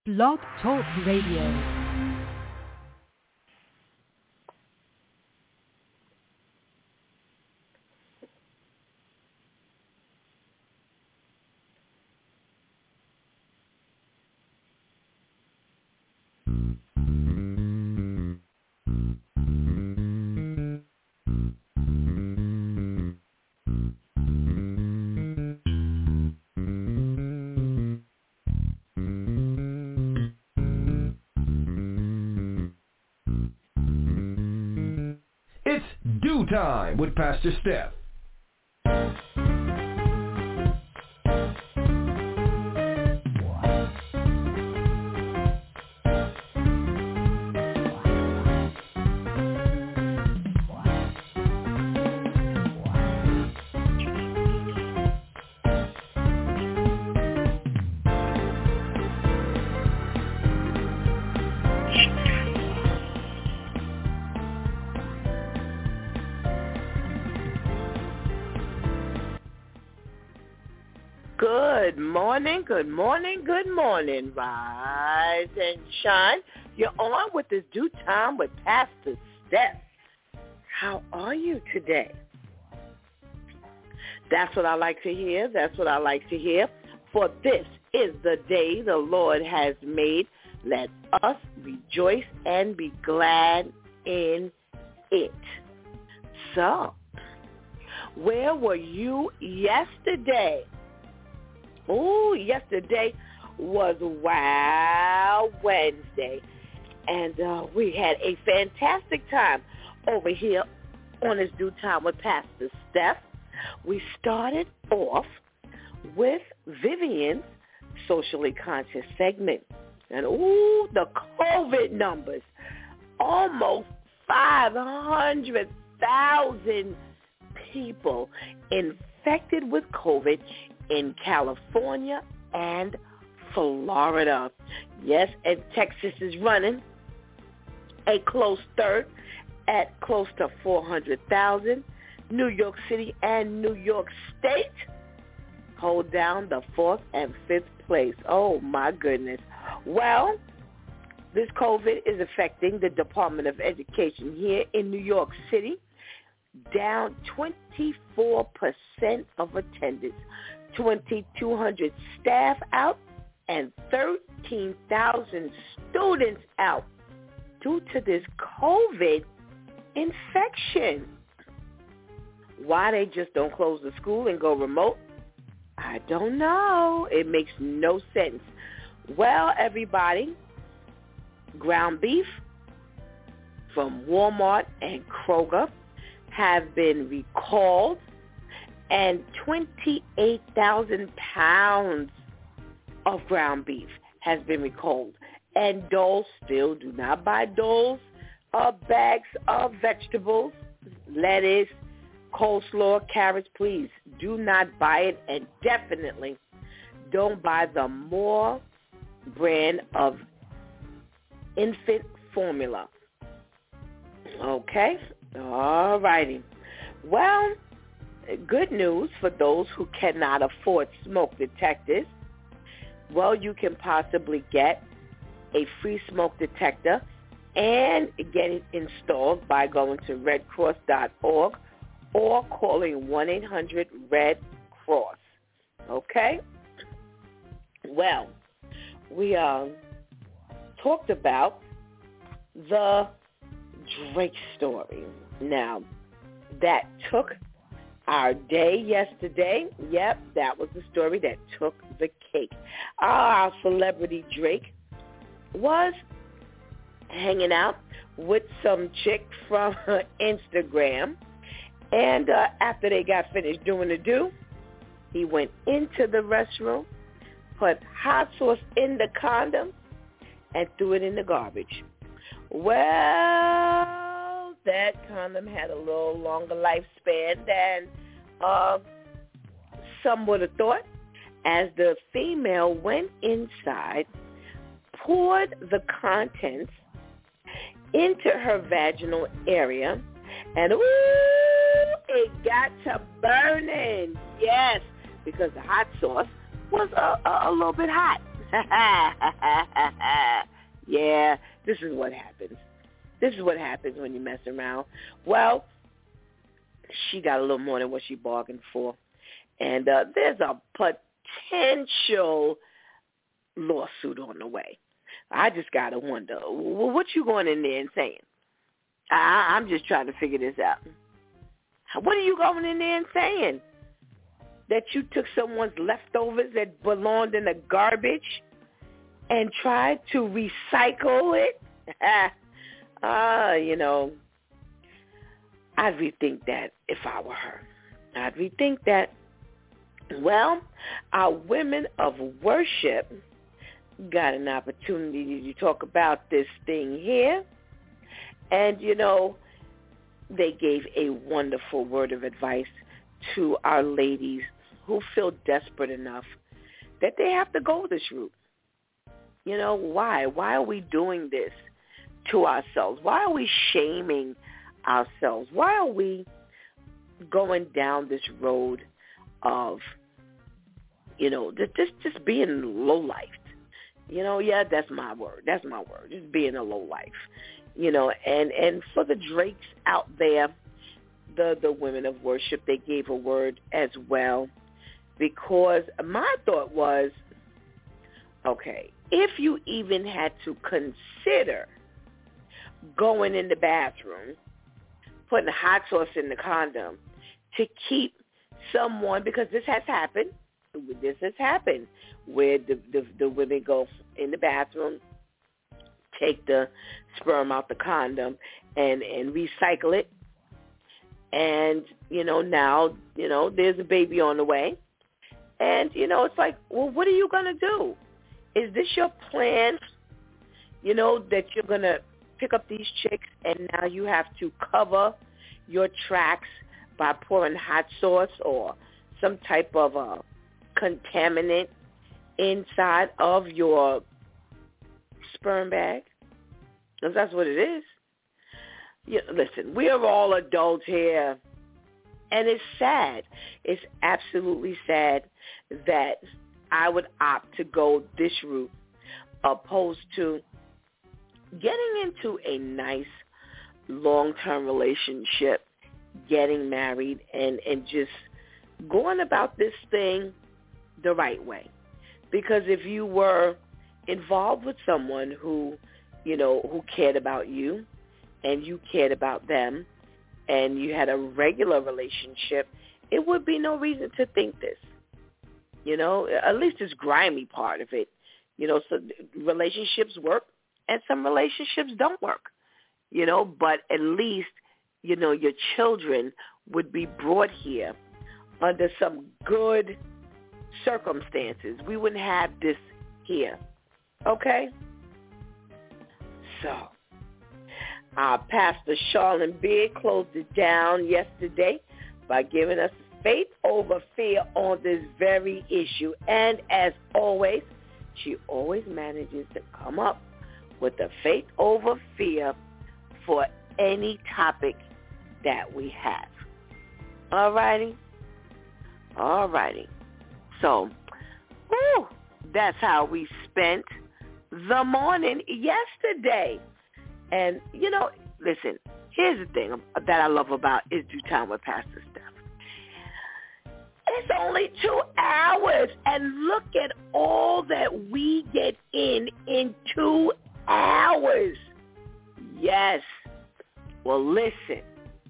Blog Talk Radio. It's DEW Time with Pastor Steph. Good morning. Rise and shine. You're on with this DEW Time with Pastor Steph. How are you today? That's what I like to hear. For this is the day the Lord has made. Let us rejoice and be glad in it. So, where were you yesterday? Oh, yesterday was Wow Wednesday, and we had a fantastic time over here on this DEW Time with Pastor Steph. We started off with Vivian's Socially Conscious segment, and the COVID numbers, almost 500,000 people infected with COVID in California and Florida. Yes, and Texas is running a close third at close to 400,000. New York City and New York State hold down the 4th and 5th place. Oh, my goodness. Well, this COVID is affecting the Department of Education here in New York City, down 24% of attendance. 2,200 staff out and 13,000 students out due to this COVID infection. Why they just don't close the school and go remote? I don't know. It makes no sense. Well, everybody, ground beef from Walmart and Kroger have been recalled, and 28,000 pounds of ground beef has been recalled. And Dole, still do not buy Dole's bags of vegetables, lettuce, coleslaw, carrots. Please do not buy it, and definitely don't buy the Moore brand of infant formula. Okay? All righty. Well, good news for those who cannot afford smoke detectors. Well, you can possibly get a free smoke detector and get it installed by going to redcross.org or calling 1-800-RED-CROSS. Okay? Well, we talked about the Drake story. Now, that took our day yesterday. Yep, that was the story that took the cake. Our celebrity Drake was hanging out with some chick from Instagram, and after they got finished doing the do, he went into the restroom, put hot sauce in the condom, and threw it in the garbage. Well, that condom had a little longer lifespan than some would have thought, as the female went inside, poured the contents into her vaginal area, and it got to burning. Yes, because the hot sauce was a little bit hot. This is what happens. This is what happens when you mess around. Well, she got a little more than what she bargained for. And there's a potential lawsuit on the way. I just got to wonder, what you going in there and saying? I'm just trying to figure this out. What are you going in there and saying? That you took someone's leftovers that belonged in the garbage and tried to recycle it? You know, I'd rethink that if I were her. I'd rethink that. Well, our women of worship got an opportunity to talk about this thing here. And, you know, they gave a wonderful word of advice to our ladies who feel desperate enough that they have to go this route. You know, why? Why are we doing this to ourselves? Why are we shaming ourselves? Why are we going down this road of, you know, just being low-lifed? You know, yeah, that's my word. That's my word. Just being a low-life. You know, and for the Drakes out there, the women of worship, they gave a word as well, because my thought was, okay, if you even had to consider going in the bathroom, putting hot sauce in the condom to keep someone, because this has happened where the women go in the bathroom, take the sperm out the condom and recycle it. And, you know, now, you know, there's a baby on the way. And, you know, it's like, well, what are you going to do? Is this your plan, you know, that you're going to pick up these chicks and now you have to cover your tracks by pouring hot sauce or some type of contaminant inside of your sperm bag? Because that's what it is. Yeah, listen, we are all adults here, and it's sad. It's absolutely sad that I would opt to go this route opposed to getting into a nice long-term relationship, getting married, and just going about this thing the right way. Because if you were involved with someone who, you know, who cared about you and you cared about them and you had a regular relationship, it would be no reason to think this. You know, at least this grimy part of it. You know, so relationships work and some relationships don't work. You know, but at least, you know, your children would be brought here under some good circumstances. We wouldn't have this here. Okay? So, Pastor Charlene Beard closed it down yesterday by giving us faith over fear on this very issue. And as always, she always manages to come up with the faith over fear for any topic that we have. All righty? All righty. So, that's how we spent the morning yesterday. And, you know, listen, here's the thing that I love about It's Due Time with Pastor Steph. It's only 2 hours, and look at all that we get in 2 hours. Yes. Well, listen,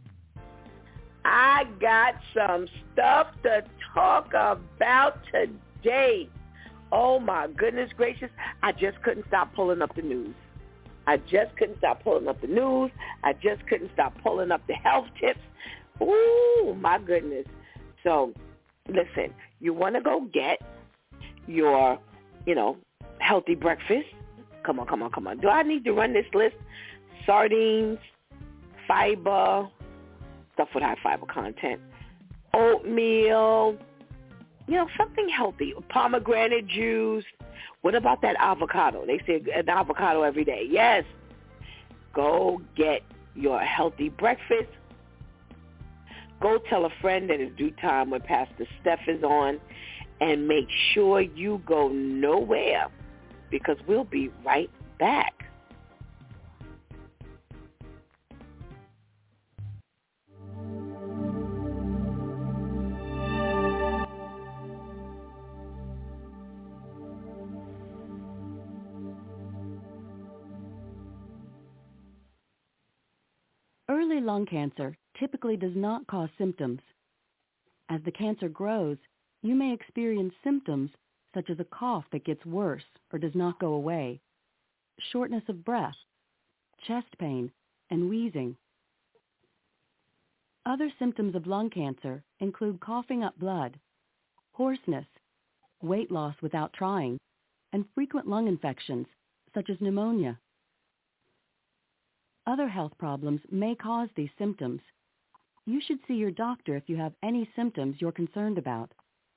I got some stuff to talk about today. Oh, my goodness gracious. I just couldn't stop pulling up the news. I just couldn't stop pulling up the news. I just couldn't stop pulling up the health tips. Ooh, my goodness. So, listen, you want to go get your, you know, healthy breakfast? Come on. Do I need to run this list? Sardines, fiber, stuff with high fiber content, oatmeal, you know, something healthy, pomegranate juice. What about that avocado? They say an avocado every day. Yes. Go get your healthy breakfast. Go tell a friend that it's Due Time when Pastor Steph is on, and make sure you go nowhere, because we'll be right back. Early lung cancer typically does not cause symptoms. As the cancer grows, you may experience symptoms such as a cough that gets worse or does not go away, shortness of breath, chest pain, and wheezing. Other symptoms of lung cancer include coughing up blood, hoarseness, weight loss without trying, and frequent lung infections such as pneumonia. Other health problems may cause these symptoms. You should see your doctor if you have any symptoms you're concerned about.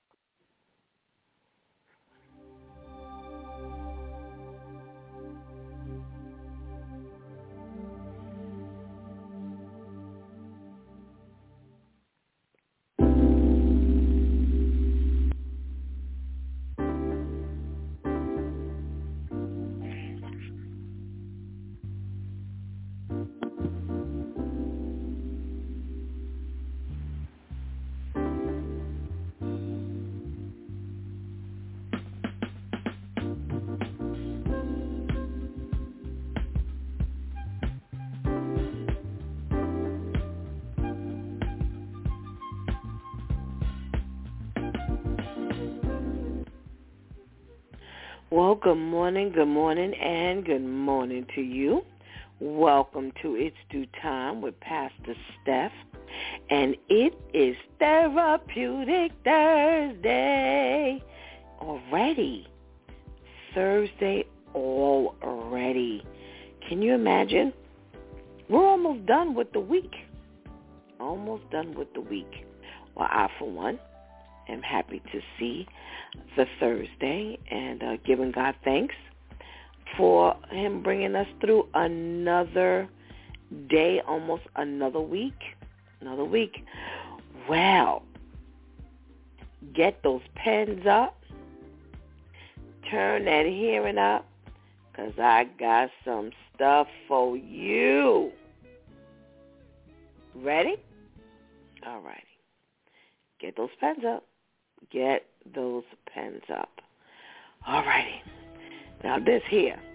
Well, good morning, and good morning to you. Welcome to It's Due Time with Pastor Steph. And it is Therapeutic Thursday already. Thursday already. Can you imagine? We're almost done with the week. Well, I, for one, am happy to see the Thursday and giving God thanks for him bringing us through another day, almost another week. Well, get those pens up, turn that hearing up, because I got some stuff for you. Ready? All righty. Get those pens up. All righty. Now this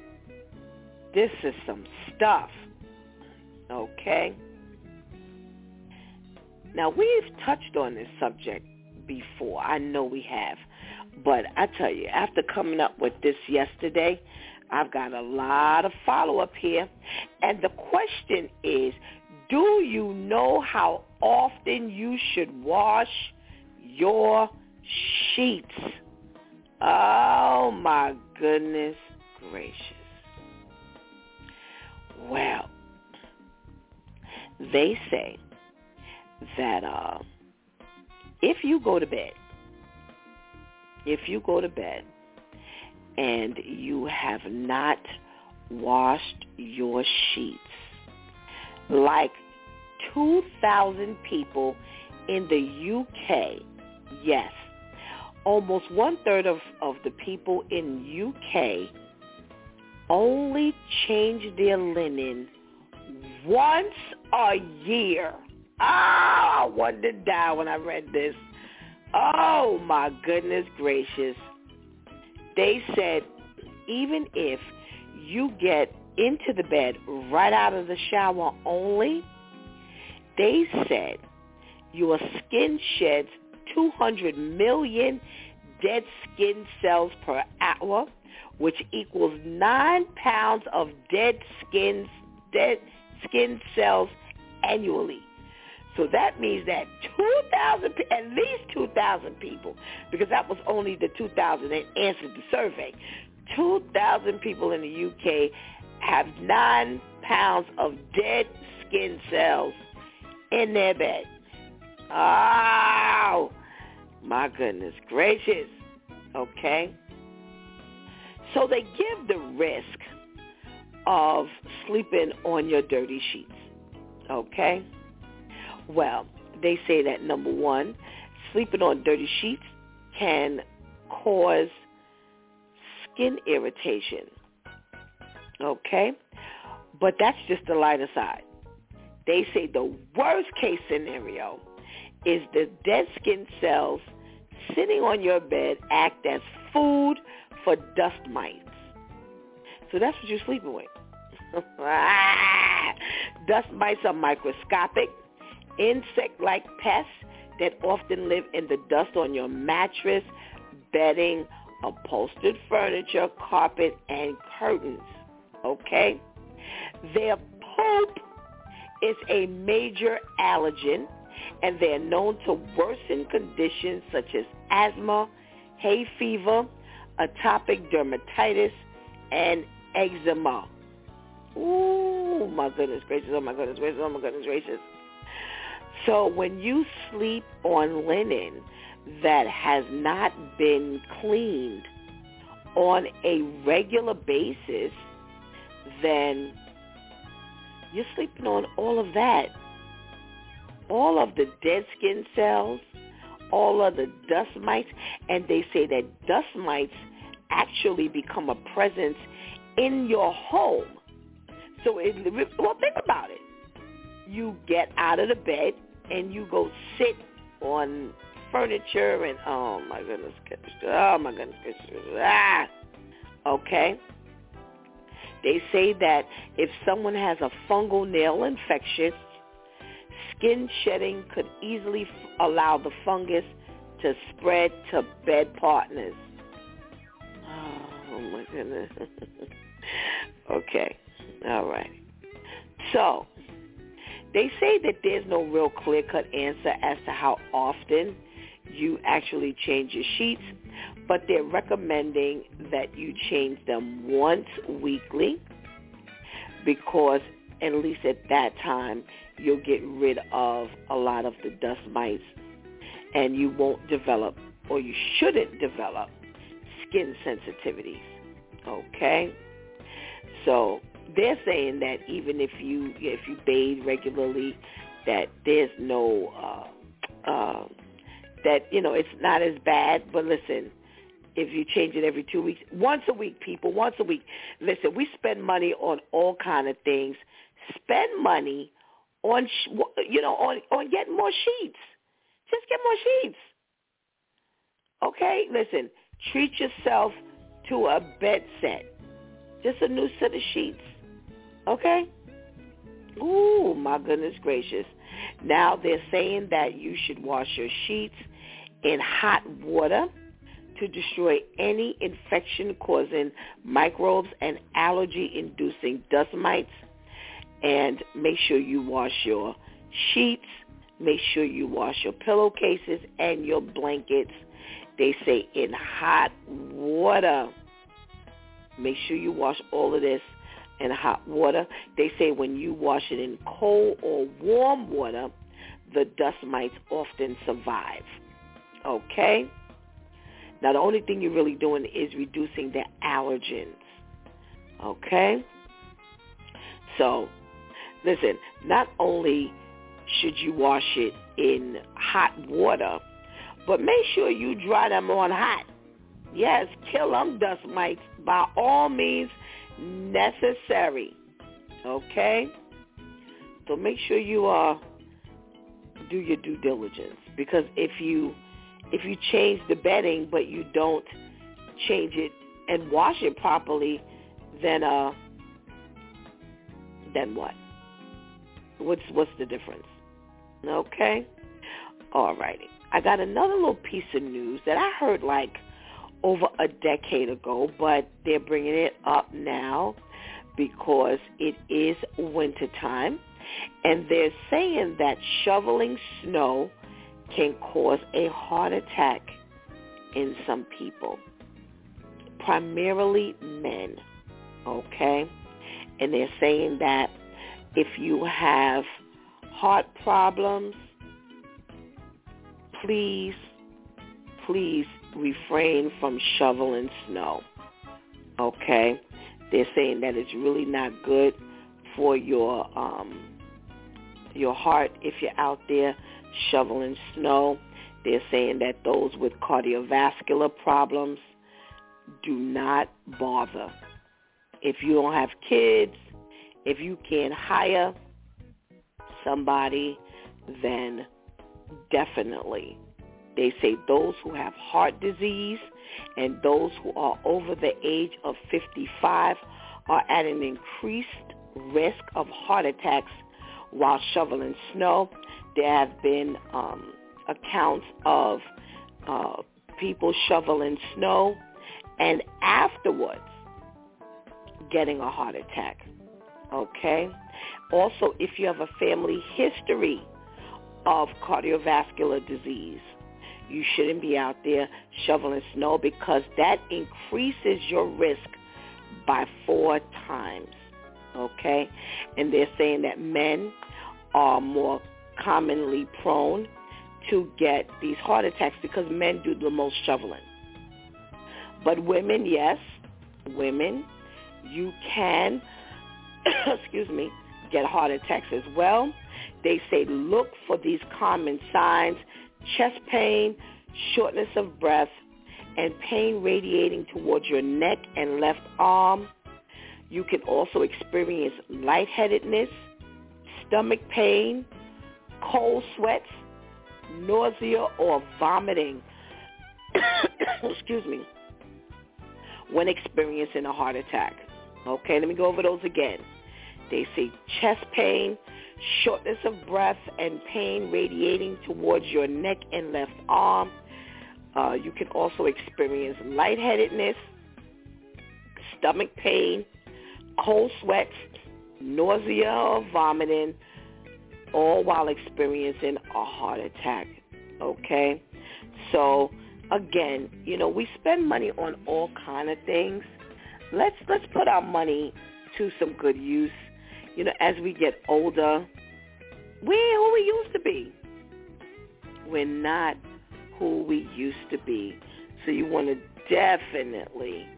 is some stuff. Okay? Now we've touched on this subject before. I know we have. But I tell you, after coming up with this yesterday, I've got a lot of follow-up here. And the question is, do you know how often you should wash your sheets? Oh, my goodness gracious. Well, they say that if you go to bed and you have not washed your sheets, like 2,000 people in the UK, yes, almost one-third of the people in UK only change their linen once a year. I wanted to die when I read this. Oh, my goodness gracious. They said even if you get into the bed right out of the shower only, they said your skin sheds 200 million dead skin cells per hour, which equals 9 pounds of dead skin cells annually. So that means that at least 2,000 people, because that was only the 2,000 that answered the survey, 2,000 people in the UK have 9 pounds of dead skin cells in their bed. Oh, my goodness gracious. Okay. So they give the risk of sleeping on your dirty sheets. Okay. Well, they say that, number one, sleeping on dirty sheets can cause skin irritation. Okay? But that's just the lighter side. They say the worst case scenario is the dead skin cells sitting on your bed act as food for dust mites. So that's what you're sleeping with. Dust mites are microscopic, insect-like pests that often live in the dust on your mattress, bedding, upholstered furniture, carpet, and curtains. Okay? Their poop is a major allergen, and they're known to worsen conditions such as asthma, hay fever, atopic dermatitis, and eczema. Ooh, my goodness gracious, oh my goodness gracious, oh my goodness gracious. So when you sleep on linen that has not been cleaned on a regular basis, then you're sleeping on all of that. All of the dead skin cells, all of the dust mites, and they say that dust mites actually become a presence in your home. So, well, think about it. You get out of the bed and you go sit on furniture and, oh my goodness, okay. They say that if someone has a fungal nail infection, skin shedding could easily allow the fungus to spread to bed partners. Oh my goodness. Okay. All right. So, they say that there's no real clear-cut answer as to how often you actually change your sheets, but they're recommending that you change them once weekly because at least at that time you'll get rid of a lot of the dust mites and you won't develop, or you shouldn't develop, skin sensitivities. Okay? So they're saying that even if you bathe regularly, that there's no that, it's not as bad. But listen, if you change it every 2 weeks, once a week, people, once a week. Listen, we spend money on all kind of things. Spend money on on getting more sheets. Just get more sheets. Okay, listen, treat yourself to a bed set. Just a new set of sheets. Okay? Ooh, my goodness gracious. Now they're saying that you should wash your sheets in hot water to destroy any infection-causing microbes and allergy-inducing dust mites. And make sure you wash your sheets. Make sure you wash your pillowcases and your blankets. They say in hot water. Make sure you wash all of this in hot water. They say when you wash it in cold or warm water, the dust mites often survive. Okay? Now, the only thing you're really doing is reducing the allergens. Okay? So, listen, not only should you wash it in hot water, but make sure you dry them on hot. Yes, kill them dust mites by all means necessary. Okay? So make sure you do your due diligence, because if you change the bedding but you don't change it and wash it properly, then what? What's the difference? Okay? All righty. I got another little piece of news that I heard like over a decade ago, but they're bringing it up now because it is wintertime, and they're saying that shoveling snow can cause a heart attack in some people, primarily men, okay? And they're saying that if you have heart problems, please refrain from shoveling snow, okay? They're saying that it's really not good for your heart if you're out there shoveling snow. They're saying that those with cardiovascular problems, do not bother. If you don't have kids, if you can't hire somebody, then definitely. They say those who have heart disease and those who are over the age of 55 are at an increased risk of heart attacks while shoveling snow. There have been accounts of people shoveling snow and afterwards getting a heart attack. Okay? Also, if you have a family history of cardiovascular disease, you shouldn't be out there shoveling snow because that increases your risk by 4 times. Okay? And they're saying that men are more commonly prone to get these heart attacks because men do the most shoveling. But women, yes, women, you can, get heart attacks as well. They say look for these common signs: chest pain, shortness of breath, and pain radiating towards your neck and left arm. You can also experience lightheadedness, stomach pain, cold sweats, nausea, or vomiting, when experiencing a heart attack. Okay, let me go over those again. They say chest pain, shortness of breath, and pain radiating towards your neck and left arm. You can also experience lightheadedness, stomach pain, cold sweats, nausea or vomiting, all while experiencing a heart attack. Okay? So, again, we spend money on all kind of things. Let's put our money to some good use. As we get older, we ain't who we used to be. We're not who we used to be. So you want to definitely,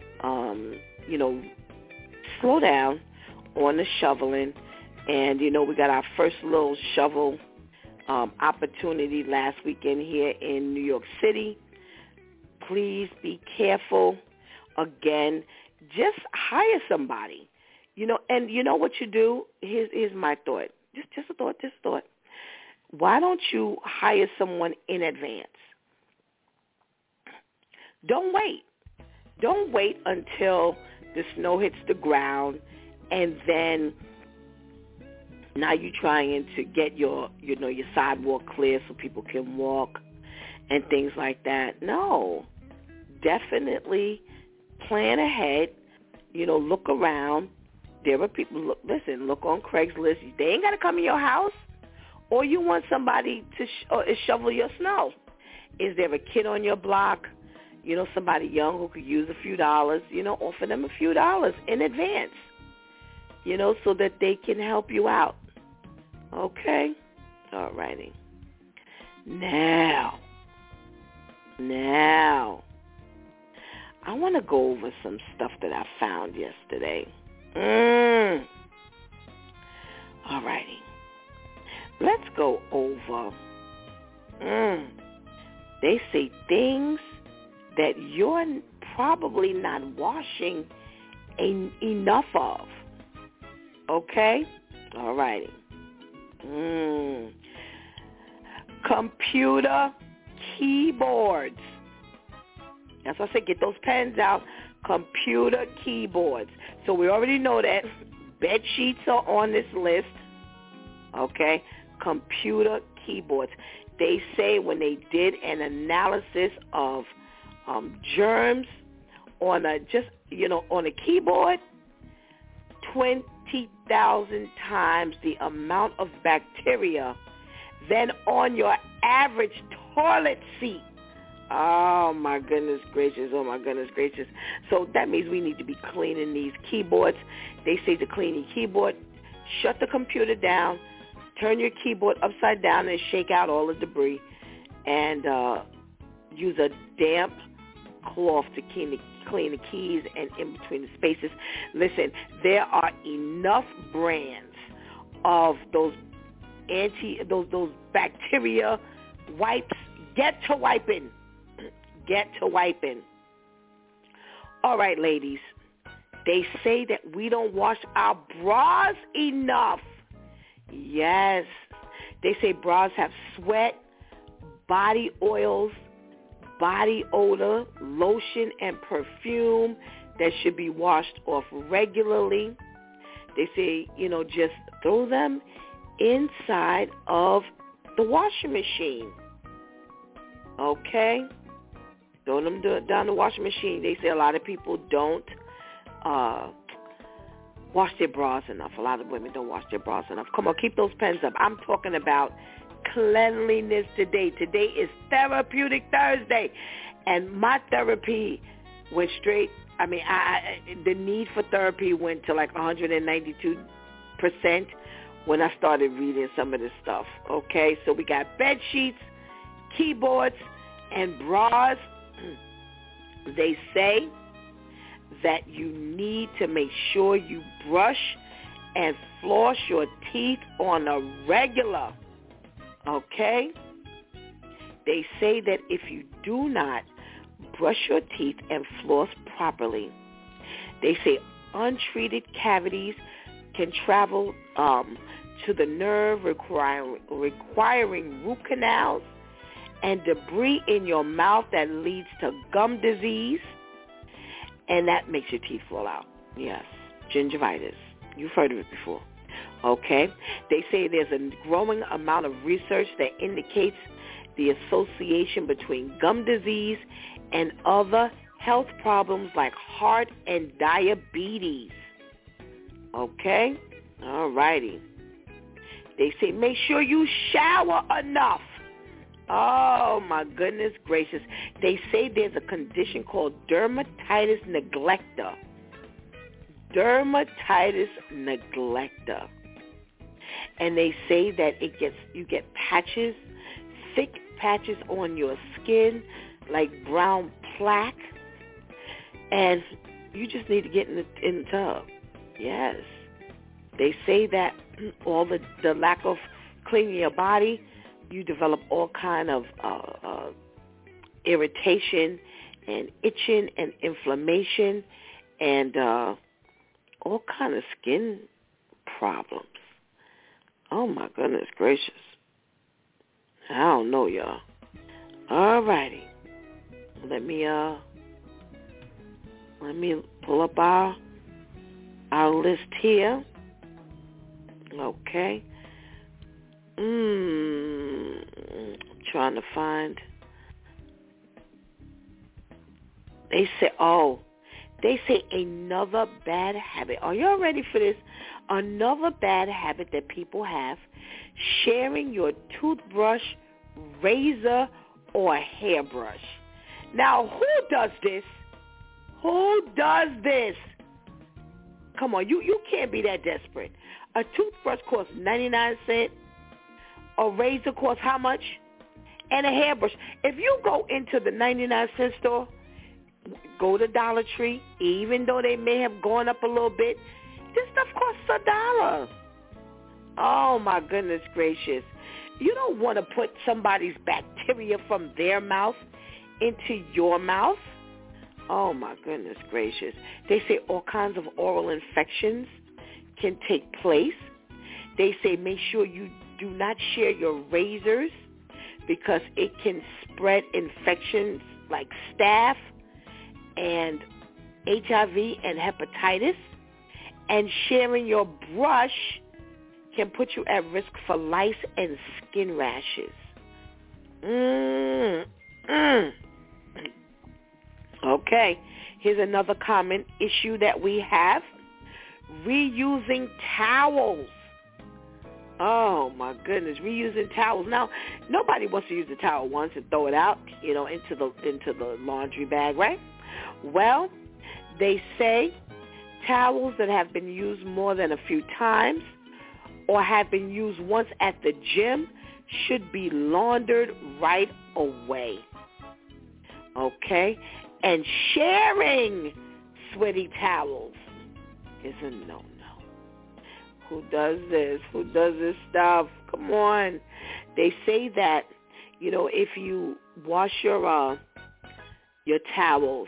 slow down on the shoveling. And, we got our first little shovel opportunity last weekend here in New York City. Please be careful. Again, just hire somebody. And you know what you do? Here's my thought. Just a thought. Why don't you hire someone in advance? Don't wait. Don't wait until the snow hits the ground and then now you're trying to get your sidewalk clear so people can walk and things like that. No. Definitely plan ahead. Look around. There are people, look on Craigslist. They ain't got to come in your house. Or you want somebody to shovel your snow. Is there a kid on your block, somebody young who could use a few dollars, offer them a few dollars in advance, so that they can help you out. Okay? All righty. Now, I want to go over some stuff that I found yesterday. All righty. Let's go over. They say things that you're probably not washing enough of. Okay? All righty. Computer keyboards. That's why I said get those pens out. Computer keyboards. So we already know that bed sheets are on this list. Okay? Computer keyboards. They say when they did an analysis of germs on a keyboard, 20,000 times the amount of bacteria than on your average toilet seat. Oh, my goodness gracious. So that means we need to be cleaning these keyboards. They say to clean your keyboard, shut the computer down, turn your keyboard upside down and shake out all the debris, and use a damp cloth to clean the keys and in between the spaces. Listen, there are enough brands of those bacteria wipes. Get to wiping. All right, ladies. They say that we don't wash our bras enough. Yes. They say bras have sweat, body oils, body odor, lotion, and perfume that should be washed off regularly. They say, just throw them inside of the washing machine. Okay? Throw them down the washing machine. They say a lot of people don't wash their bras enough. A lot of women don't wash their bras enough. Come on, keep those pens up. I'm talking about cleanliness today. Today is Therapeutic Thursday. And my therapy went straight. I mean, the need for therapy went to like 192% when I started reading some of this stuff. Okay, so we got bed sheets, keyboards, and bras. They say that you need to make sure you brush and floss your teeth on a regular. Okay? They say that if you do not brush your teeth and floss properly, they say untreated cavities can travel to the nerve, requiring root canals and debris in your mouth that leads to gum disease, and that makes your teeth fall out. Yes, gingivitis. You've heard of it before. Okay? They say there's a growing amount of research that indicates the association between gum disease and other health problems like heart and diabetes. Okay? All righty. They say make sure you shower enough. Oh, my goodness gracious. They say there's a condition called dermatitis neglecta. Dermatitis neglecta. And they say that you get patches, thick patches on your skin, like brown plaque, and you just need to get in the tub. Yes. They say that all the lack of cleaning your body, you develop all kind of irritation and itching and inflammation and all kind of skin problems. Oh, my goodness gracious. I don't know, y'all. All righty. Let me pull up our list here. Okay. Trying to find. They say another bad habit. Are y'all ready for this? Another bad habit that people have: sharing your toothbrush, razor, or hairbrush. Now, who does this? Who does this? Come on, you can't be that desperate. A toothbrush costs 99 cents. A razor costs how much? And a hairbrush. If you go into the 99-cent store, go to Dollar Tree, even though they may have gone up a little bit, this stuff costs $1. Oh, my goodness gracious. You don't want to put somebody's bacteria from their mouth into your mouth. Oh, my goodness gracious. They say all kinds of oral infections can take place. They say make sure you do not share your razors because it can spread infections like staph and HIV and hepatitis. And sharing your brush can put you at risk for lice and skin rashes. Okay, here's another common issue that we have. Reusing towels. Oh, my goodness, reusing towels. Now, nobody wants to use the towel once and throw it out, into the laundry bag, right? Well, they say towels that have been used more than a few times or have been used once at the gym should be laundered right away. Okay? And sharing sweaty towels is a no-no. Who does this? Who does this stuff? Come on. They say that, if you wash your towels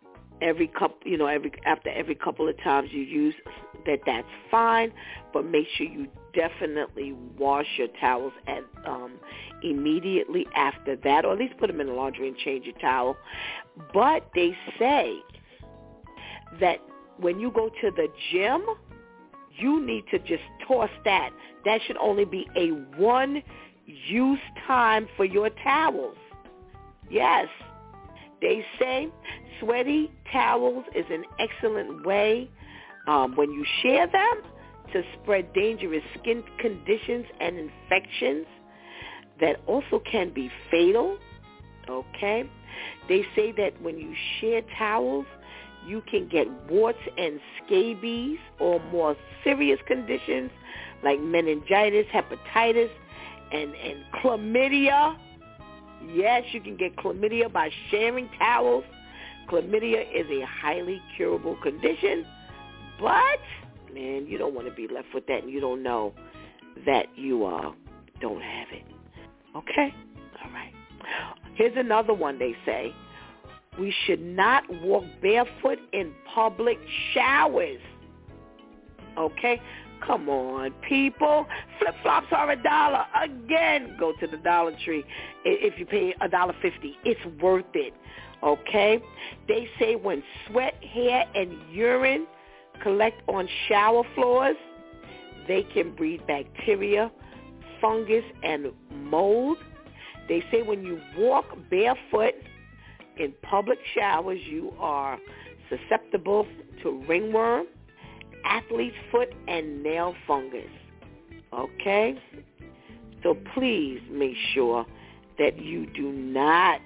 after every couple of times you use, that's fine, but make sure you definitely wash your towels immediately after that, or at least put them in the laundry and change your towel. But they say that when you go to the gym, you need to just toss that. That should only be a one-use time for your towels. Yes, they say sweaty towels is an excellent way when you share them to spread dangerous skin conditions and infections that also can be fatal, okay? They say that when you share towels, you can get warts and scabies or more serious conditions like meningitis, hepatitis, and chlamydia. Yes, you can get chlamydia by sharing towels. Chlamydia is a highly curable condition, but, man, you don't want to be left with that and you don't know that you don't have it. Okay? All right. Here's another one they say. We should not walk barefoot in public showers. Okay? Come on, people. Flip-flops are $1. Again, go to the Dollar Tree. If you pay $1.50, it's worth it. Okay? They say when sweat, hair, and urine collect on shower floors, they can breed bacteria, fungus, and mold. They say when you walk barefoot in public showers, you are susceptible to ringworm, athlete's foot, and nail fungus. Okay? So please make sure that you do not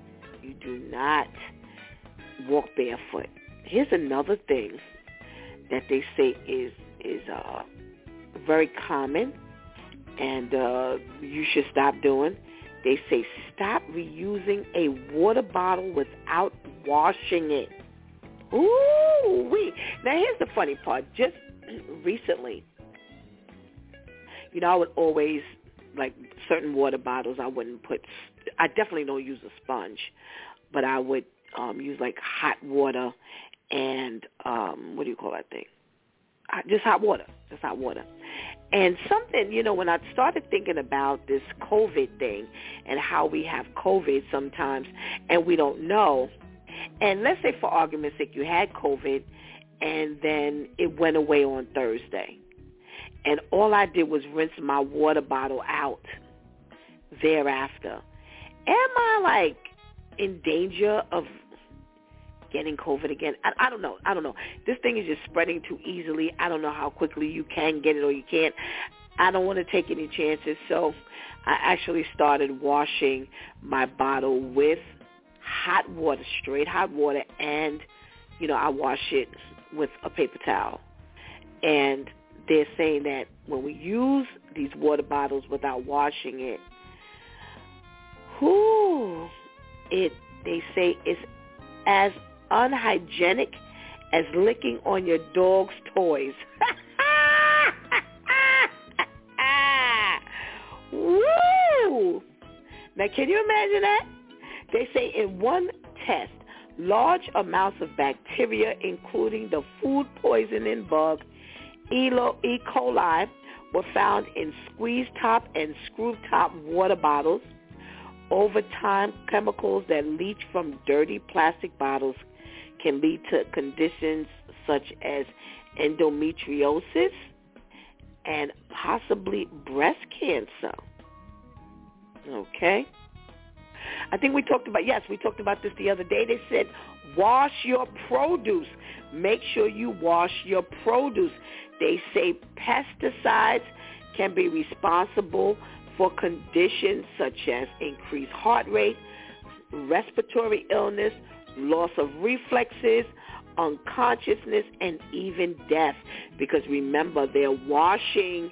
walk barefoot. Here's another thing that they say is very common, and you should stop doing. They say stop reusing a water bottle without washing it. Ooh-wee. Now, here's the funny part. Just recently, I would always, like certain water bottles, I definitely don't use a sponge, but I would use like hot water and, what do you call that thing? Just hot water. And something, when I started thinking about this COVID thing and how we have COVID sometimes and we don't know, and let's say for argument's sake you had COVID and then it went away on Thursday, and all I did was rinse my water bottle out thereafter. Am I like in danger of getting COVID again? I don't know. This thing is just spreading too easily. I don't know how quickly you can get it or you can't. I don't want to take any chances, so I actually started washing my bottle with hot water, straight hot water, and, I wash it with a paper towel. And they're saying that when we use these water bottles without washing it, they say it's as unhygienic as licking on your dog's toys. Woo! Now, can you imagine that? They say in one test, large amounts of bacteria, including the food poisoning bug E. coli, were found in squeeze-top and screw-top water bottles. Over time, chemicals that leach from dirty plastic bottles can lead to conditions such as endometriosis and possibly breast cancer. Okay? I think we talked about this the other day. They said, wash your produce. Make sure you wash your produce. They say pesticides can be responsible for conditions such as increased heart rate, respiratory illness, loss of reflexes, unconsciousness, and even death. Because remember, they're washing,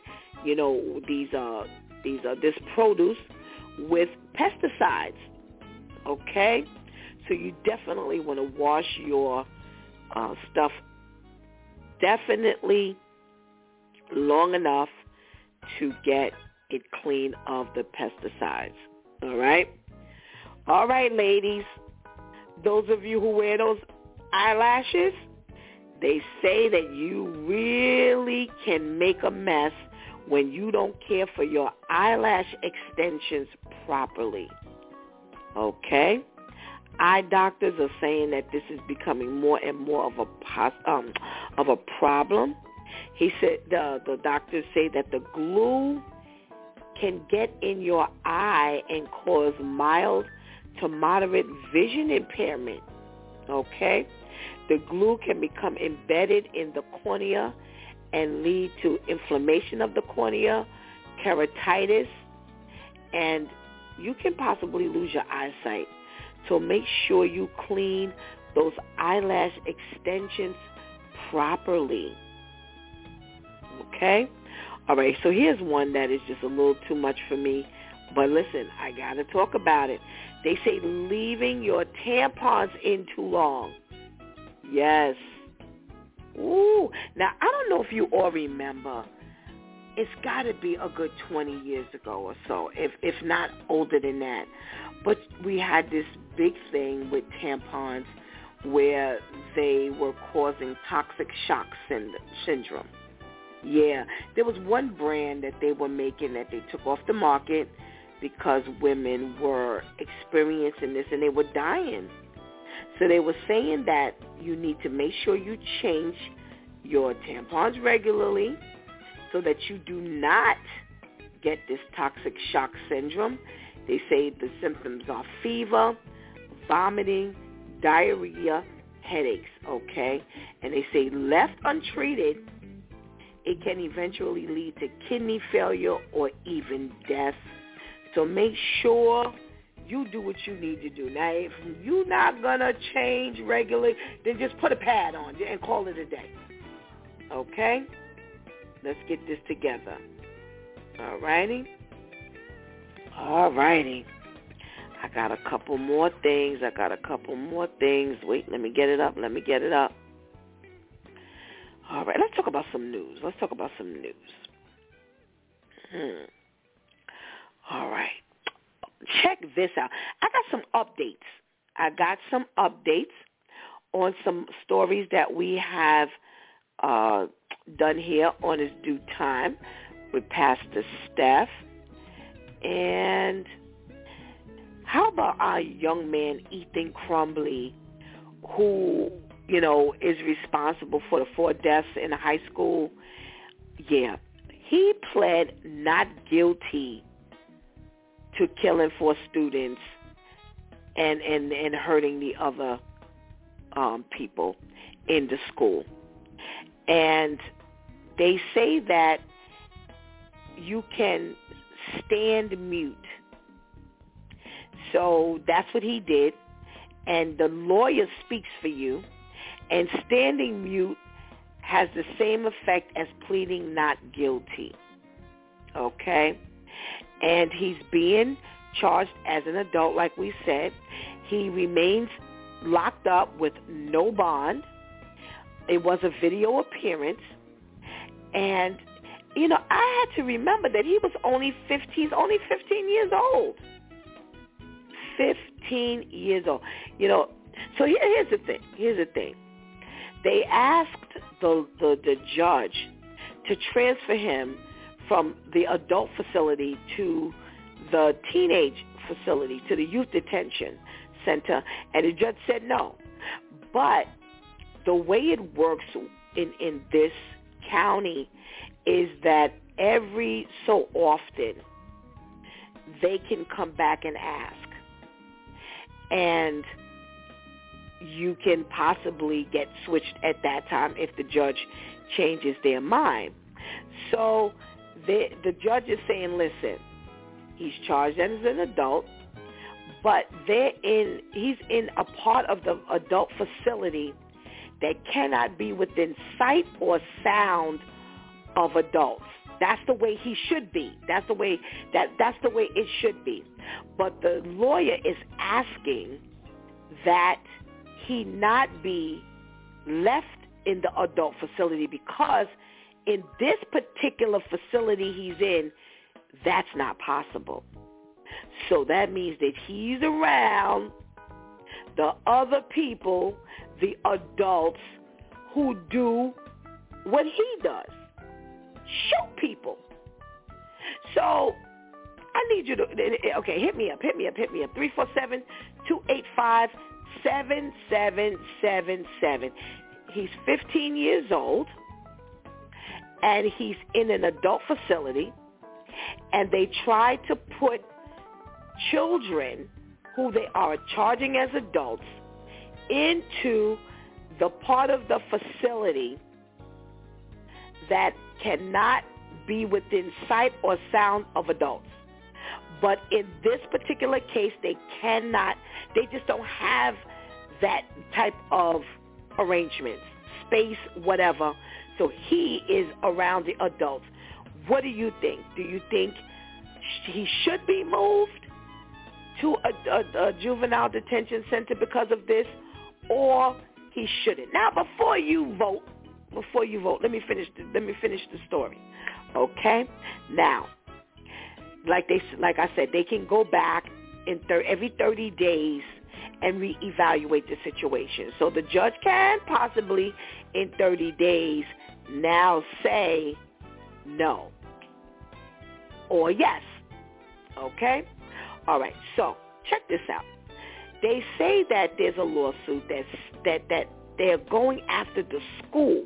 this produce with pesticides. Okay? So you definitely want to wash your stuff definitely long enough to get it clean of the pesticides. All right? All right, ladies. Those of you who wear those eyelashes, they say that you really can make a mess when you don't care for your eyelash extensions properly. Okay? Eye doctors are saying that this is becoming more and more of a problem, He said the doctors say that the glue can get in your eye and cause mild to moderate vision impairment. Okay? The glue can become embedded in the cornea and lead to inflammation of the cornea, keratitis, and you can possibly lose your eyesight. So make sure you clean those eyelash extensions properly. Okay? All right, so here's one that is just a little too much for me. But listen, I got to talk about it. They say leaving your tampons in too long. Yes. Ooh. Now, I don't know if you all remember. It's got to be a good 20 years ago or so, if not older than that. But we had this big thing with tampons where they were causing toxic shock syndrome. Yeah, there was one brand that they were making that they took off the market because women were experiencing this and they were dying. So they were saying that you need to make sure you change your tampons regularly so that you do not get this toxic shock syndrome. They say the symptoms are fever, vomiting, diarrhea, headaches, okay? And they say left untreated, it can eventually lead to kidney failure or even death. So make sure you do what you need to do. Now, if you're not going to change regularly, then just put a pad on and call it a day. Okay? Let's get this together. All righty? All righty. I got a couple more things. Wait, let me get it up. All right, let's talk about some news. All right. Check this out. I got some updates on some stories that we have done here on His Due Time with Pastor Steph. And how about our young man, Ethan Crumbley, who, is responsible for the 4 deaths in high school? Yeah. He pled not guilty to killing 4 students and hurting the other people in the school. And they say that you can stand mute. So that's what he did. And the lawyer speaks for you. And standing mute has the same effect as pleading not guilty. Okay? And he's being charged as an adult, like we said. He remains locked up with no bond. It was a video appearance. And, I had to remember that he was only 15 years old. 15 years old. So here's the thing. They asked the judge to transfer him from the adult facility to the teenage facility, to the youth detention center, and the judge said no. But the way it works in this county is that every so often they can come back and ask. And you can possibly get switched at that time if the judge changes their mind. So the judge is saying, listen, he's charged as an adult, but he's in a part of the adult facility that cannot be within sight or sound of adults. That's the way he should be. That's the way it should be. But the lawyer is asking that he not be left in the adult facility, because in this particular facility he's in, that's not possible. So that means that he's around the other people, the adults, who do what he does, shoot people. So I need you to, okay, hit me up. 347-285-7777. He's 15 years old, and he's in an adult facility, and they try to put children who they are charging as adults into the part of the facility that cannot be within sight or sound of adults. But in this particular case, they just don't have that type of arrangements, space, whatever. So he is around the adults. What do you think? Do you think he should be moved to a juvenile detention center because of this, or he shouldn't? Now, before you vote, let me finish the story. Okay? Now, like I said, they can go back every 30 days and reevaluate the situation. So the judge can possibly in 30 days now say no or yes. Okay? All right. So check this out. They say that there's a lawsuit that they're going after the school.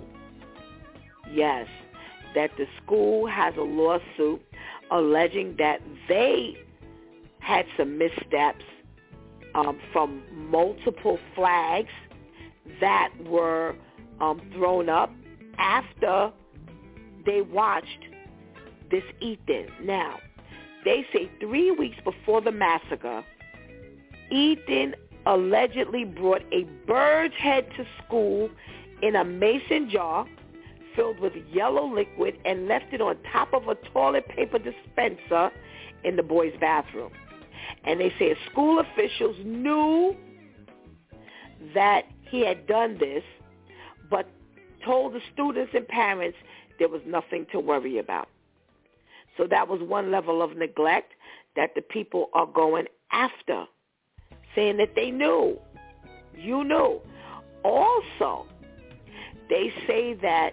Yes, that the school has a lawsuit alleging that they had some missteps from multiple flags that were thrown up after they watched this Ethan. Now, they say 3 weeks before the massacre, Ethan allegedly brought a bird's head to school in a mason jar filled with yellow liquid and left it on top of a toilet paper dispenser in the boys' bathroom. And they say school officials knew that he had done this, but told the students and parents there was nothing to worry about. So that was one level of neglect that the people are going after, saying that they knew. You knew. Also, they say that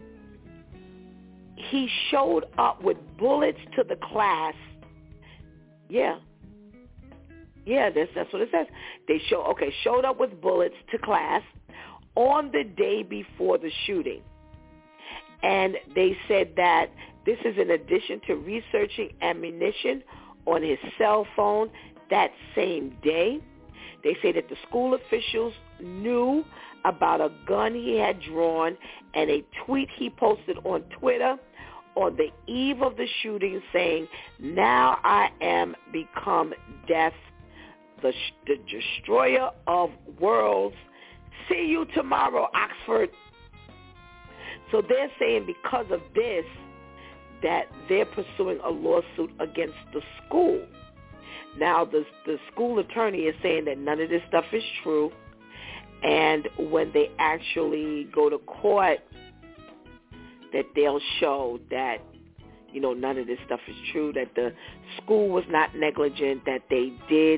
he showed up with bullets to the class. Yeah, that's what it says. They showed up with bullets to class on the day before the shooting. And they said that this is in addition to researching ammunition on his cell phone that same day. They say that the school officials knew about a gun he had drawn and a tweet he posted on Twitter on the eve of the shooting saying, "Now I am become death, the destroyer of worlds. See you tomorrow, Oxford." So they're saying because of this that they're pursuing a lawsuit against the school. Now, the school attorney is saying that none of this stuff is true, and when they actually go to court, that they'll show that, none of this stuff is true, that the school was not negligent, that they did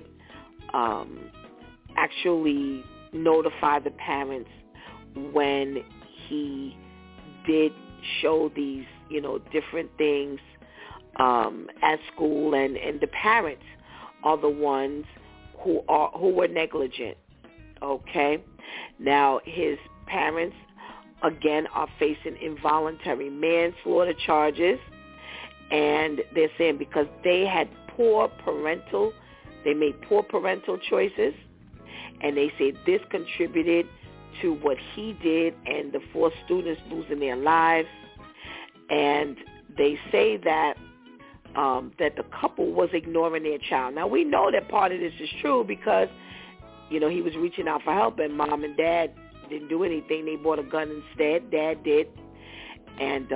actually notify the parents when he did show these, different things at school, and the parents are the ones who were negligent. Okay? Now, his parents, again, are facing involuntary manslaughter charges, and they're saying because they made poor parental choices, and they say this contributed to what he did and the 4 students losing their lives. And they say that that the couple was ignoring their child. Now, we know that part of this is true because, he was reaching out for help, and mom and dad didn't do anything. They bought a gun instead. Dad did. And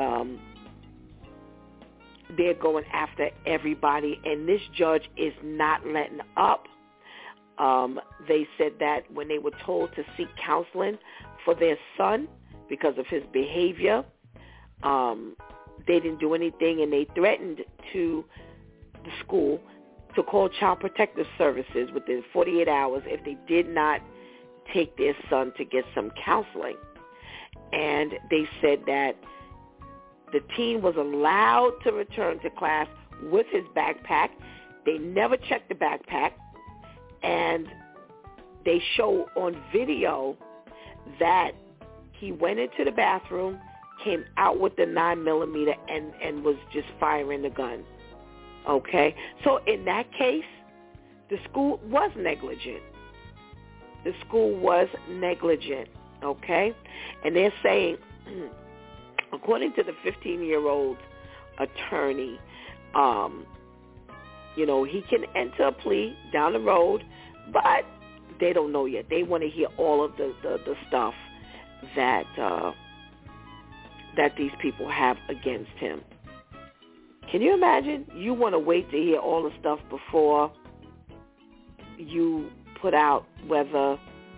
they're going after everybody, and this judge is not letting up. They said that when they were told to seek counseling for their son because of his behavior, they didn't do anything, and they threatened to the school to call Child Protective Services within 48 hours if they did not take their son to get some counseling. And they said that the teen was allowed to return to class with his backpack. They never checked the backpack, and they show on video that he went into the bathroom, came out with the 9mm and was just firing the gun. Okay? So in that case, the school was negligent. The school was negligent. Okay? And they're saying, according to the 15-year-old attorney, he can enter a plea down the road, but they don't know yet. They want to hear all of the stuff that these people have against him. Can you imagine? You want to wait to hear all the stuff before you put out whether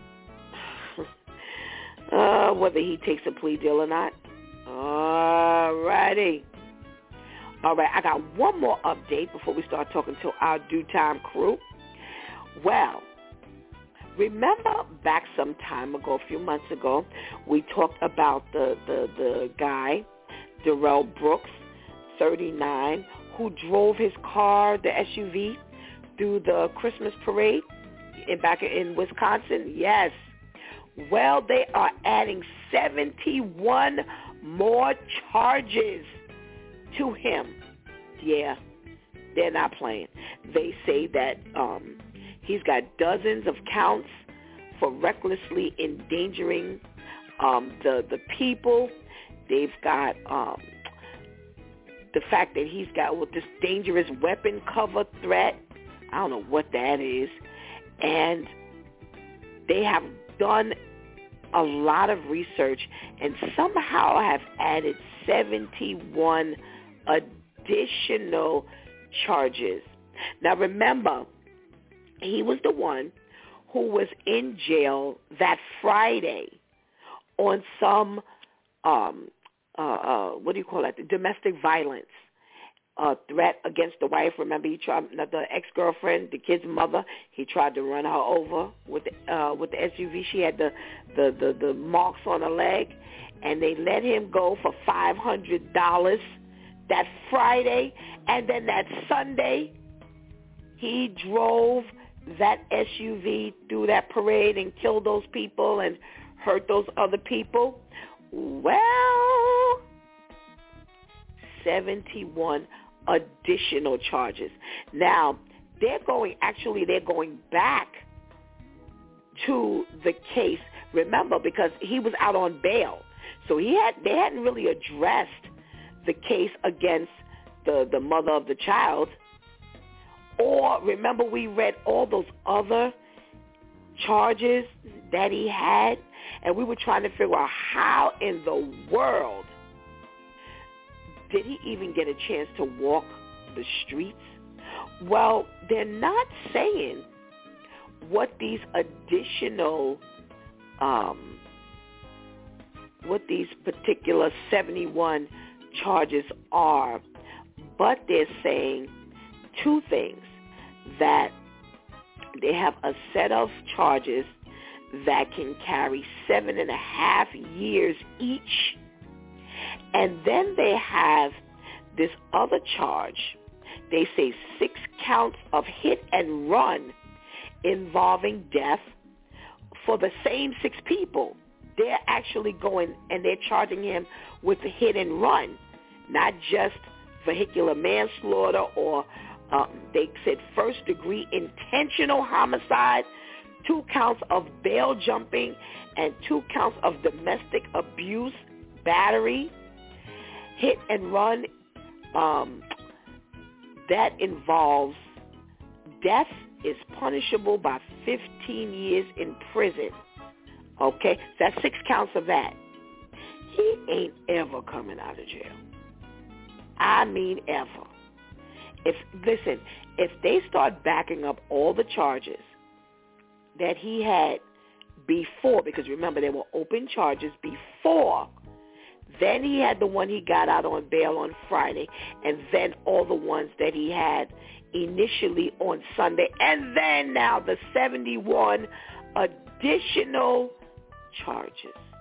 he takes a plea deal or not. All righty. All right, I got one more update before we start talking to our Due Time crew. Well, remember back some time ago, a few months ago, we talked about the guy, Darrell Brooks, 39, who drove his car, the SUV, through the Christmas parade back in Wisconsin? Yes. Well, they are adding 71 more charges to him. Yeah, they're not playing. They say that he's got dozens of counts for recklessly endangering the people. They've got the fact that he's got this dangerous weapon cover threat. I don't know what that is. And they have done a lot of research and somehow have added 71 additional charges. Now remember, he was the one who was in jail that Friday on some, domestic violence threat against the wife. Remember, he tried, the ex-girlfriend, the kid's mother, he tried to run her over with the SUV. She had the marks on her leg, and they let him go for $500 that Friday. And then that Sunday, he drove that SUV through that parade and killed those people and hurt those other people. Well, 71 additional charges. Now, they're going back to the case. Remember, because he was out on bail. So they hadn't really addressed the case against the mother of the child. Or remember, we read all those other charges that he had, and we were trying to figure out how in the world did he even get a chance to walk the streets? Well, they're not saying what these additional, what these particular 71 charges are, but they're saying two things: that they have a set of charges that can carry 7.5 years each. And then they have this other charge. They say 6 counts of hit and run involving death for the same 6 people. They're actually going and they're charging him with a hit and run, not just vehicular manslaughter or they said first-degree intentional homicide, 2 counts of bail jumping, and 2 counts of domestic abuse, battery. Hit and run, that involves death is punishable by 15 years in prison. Okay? That's 6 counts of that. He ain't ever coming out of jail. I mean ever. If they start backing up all the charges that he had before, because remember, there were open charges before. Then he had the one he got out on bail on Friday, and then all the ones that he had initially on Sunday, and then now the 71 additional charges.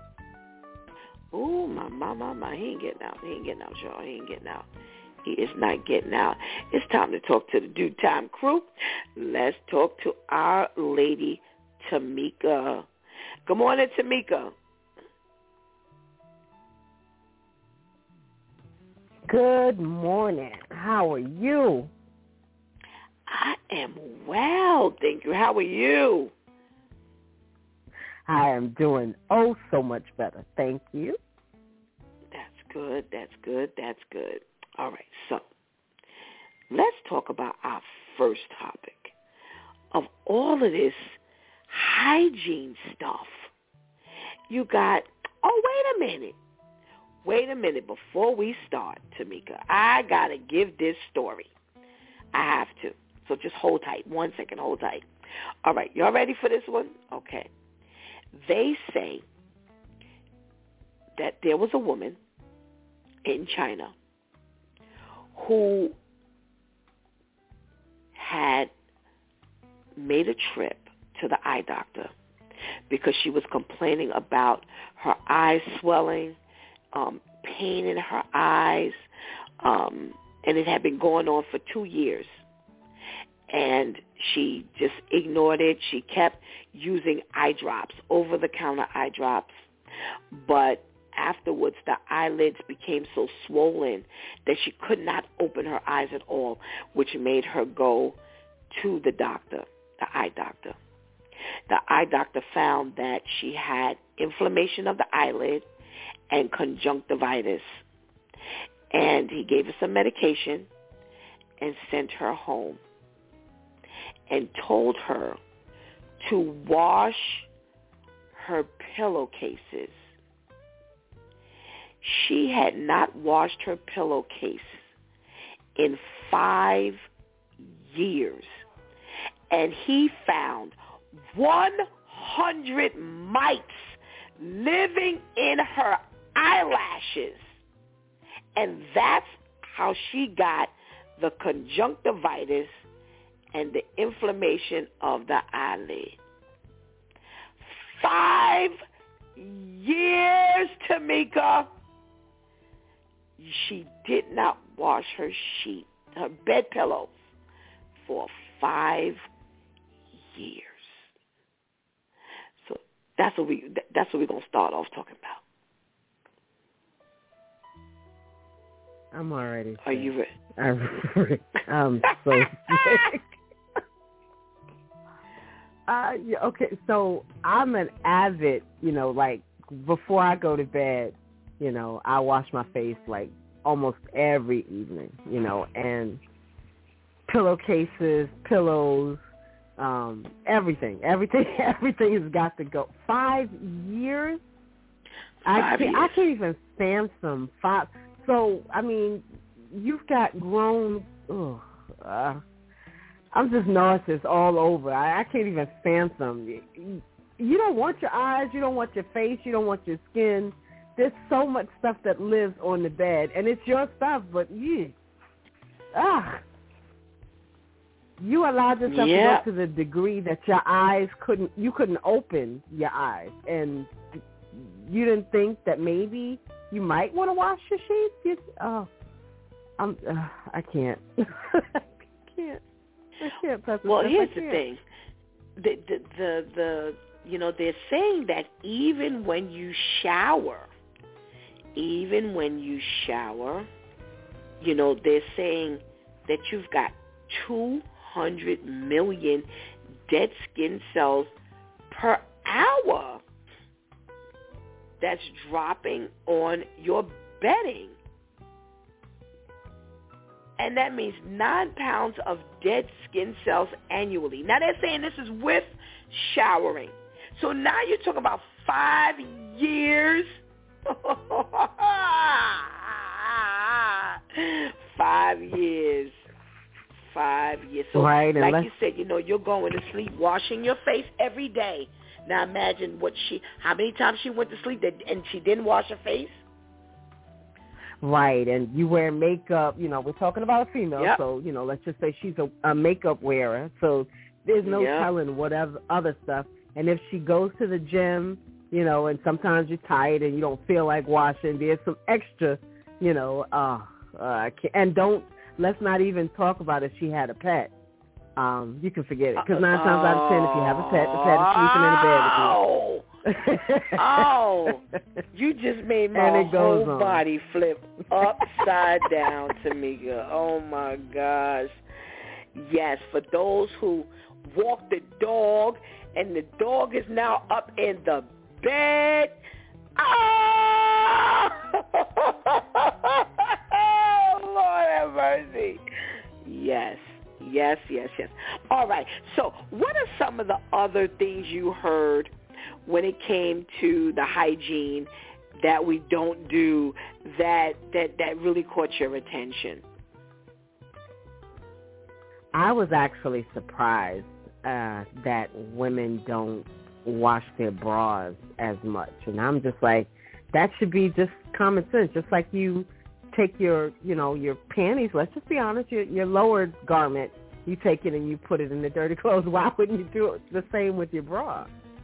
Ooh, my, he ain't getting out. He ain't getting out, y'all. He ain't getting out. He is not getting out. It's time to talk to the Due Time crew. Let's talk to our lady, Tamika. Good morning, Tamika. Good morning. How are you? I am well, thank you. How are you? I am doing oh so much better. Thank you. That's good. That's good. That's good. All right, so let's talk about our first topic of all of this hygiene stuff. You got, wait a minute. Before we start, Tamika, I got to give this story. I have to. So just hold tight. 1 second, hold tight. All right, y'all ready for this one? Okay. They say that there was a woman in China who had made a trip to the eye doctor because she was complaining about her eyes swelling, pain in her eyes, and it had been going on for 2 years. And she just ignored it. She kept using eye drops, over-the-counter eye drops. But afterwards, the eyelids became so swollen that she could not open her eyes at all, which made her go to the doctor, the eye doctor. The eye doctor found that she had inflammation of the eyelid and conjunctivitis. And he gave her some medication and sent her home and told her to wash her pillowcases. She had not washed her pillowcase in 5 years. And he found 100 mites living in her eyelashes. And that's how she got the conjunctivitis and the inflammation of the eyelid. 5 years, Tamika. She did not wash her sheet, her bed pillows, for 5 years. So that's what we're gonna start off talking about. I'm already. Are you ready? I'm so sick. Yeah, okay, so I'm an avid, like before I go to bed, I wash my face like almost every evening, and pillowcases, pillows, everything has got to go. 5 years? 5 years. I can't even fathom 5. So, I mean, you've got grown, I'm just nauseous all over. I can't even fathom. You don't want your eyes, you don't want your face, you don't want your skin. There's so much stuff that lives on the bed, and it's your stuff, but you allowed yourself to go to the degree that your eyes couldn't open your eyes, and you didn't think that maybe you might want to wash your sheets. I can't. I can't touch. Well, here's the thing. They're saying that even when you shower, they're saying that you've got 200 million dead skin cells per hour that's dropping on your bedding. And that means 9 pounds of dead skin cells annually. Now, they're saying this is with showering. So now you're talking about 5 years. 5 years. 5 years. So right, like you said, you're going to sleep washing your face every day. Now imagine how many times she went to sleep and she didn't wash her face. Right, and you wear makeup, we're talking about a female, so, let's just say she's a makeup wearer, so there's no telling whatever other stuff. And if she goes to the gym, and sometimes you're tired and you don't feel like washing, there's some extra, let's not even talk about if she had a pet. You can forget it, because 9 times out of 10, if you have a pet, the pet is sleeping in the bed with you. Oh, you just made my whole body flip upside down, Tamika. Oh, my gosh. Yes, for those who walk the dog and the dog is now up in the bed. Oh, Lord have mercy. Yes. All right. So what are some of the other things you heard when it came to the hygiene that we don't do that really caught your attention? I was actually surprised that women don't wash their bras as much. And I'm just like, that should be just common sense. Just like you take your panties, let's just be honest, your lower garment, you take it and you put it in the dirty clothes. Why wouldn't you do it the same with your bra?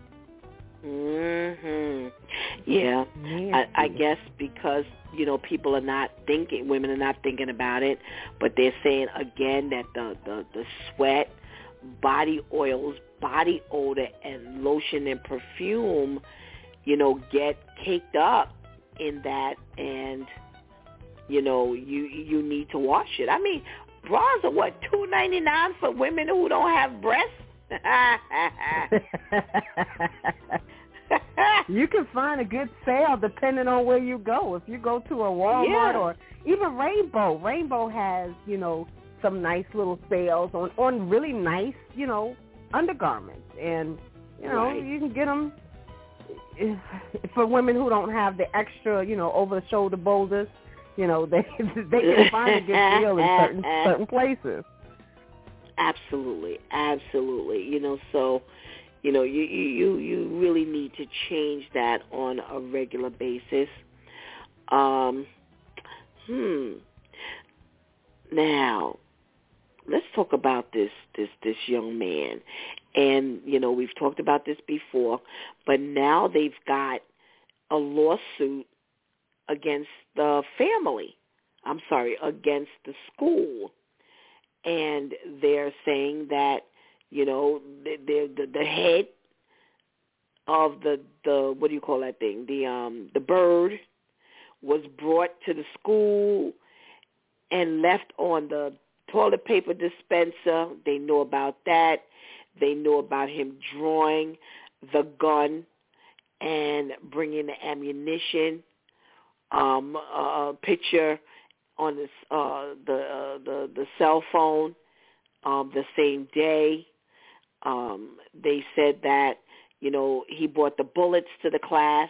Mhm. Yeah. I guess because, people are not thinking, women are not thinking about it, but they're saying again that the sweat, body oils, body odor, and lotion and perfume, get caked up in that, and you need to wash it. I mean, bras are what, $2.99 for women who don't have breasts? You can find a good sale depending on where you go. If you go to a Walmart or even Rainbow has, some nice little sales on really nice, undergarments. And, you can get them for women who don't have the extra, over-the-shoulder boulders. They can find a good deal in certain places. Absolutely. So, you really need to change that on a regular basis. Now, let's talk about this young man. And, we've talked about this before, but now they've got a lawsuit against the family. Against the school. And they're saying that, the head of the what do you call that thing? The bird was brought to the school and left on the toilet paper dispenser. They know about that. They know about him drawing the gun and bringing the ammunition. Picture on this, the cell phone the same day. They said that, he brought the bullets to the class.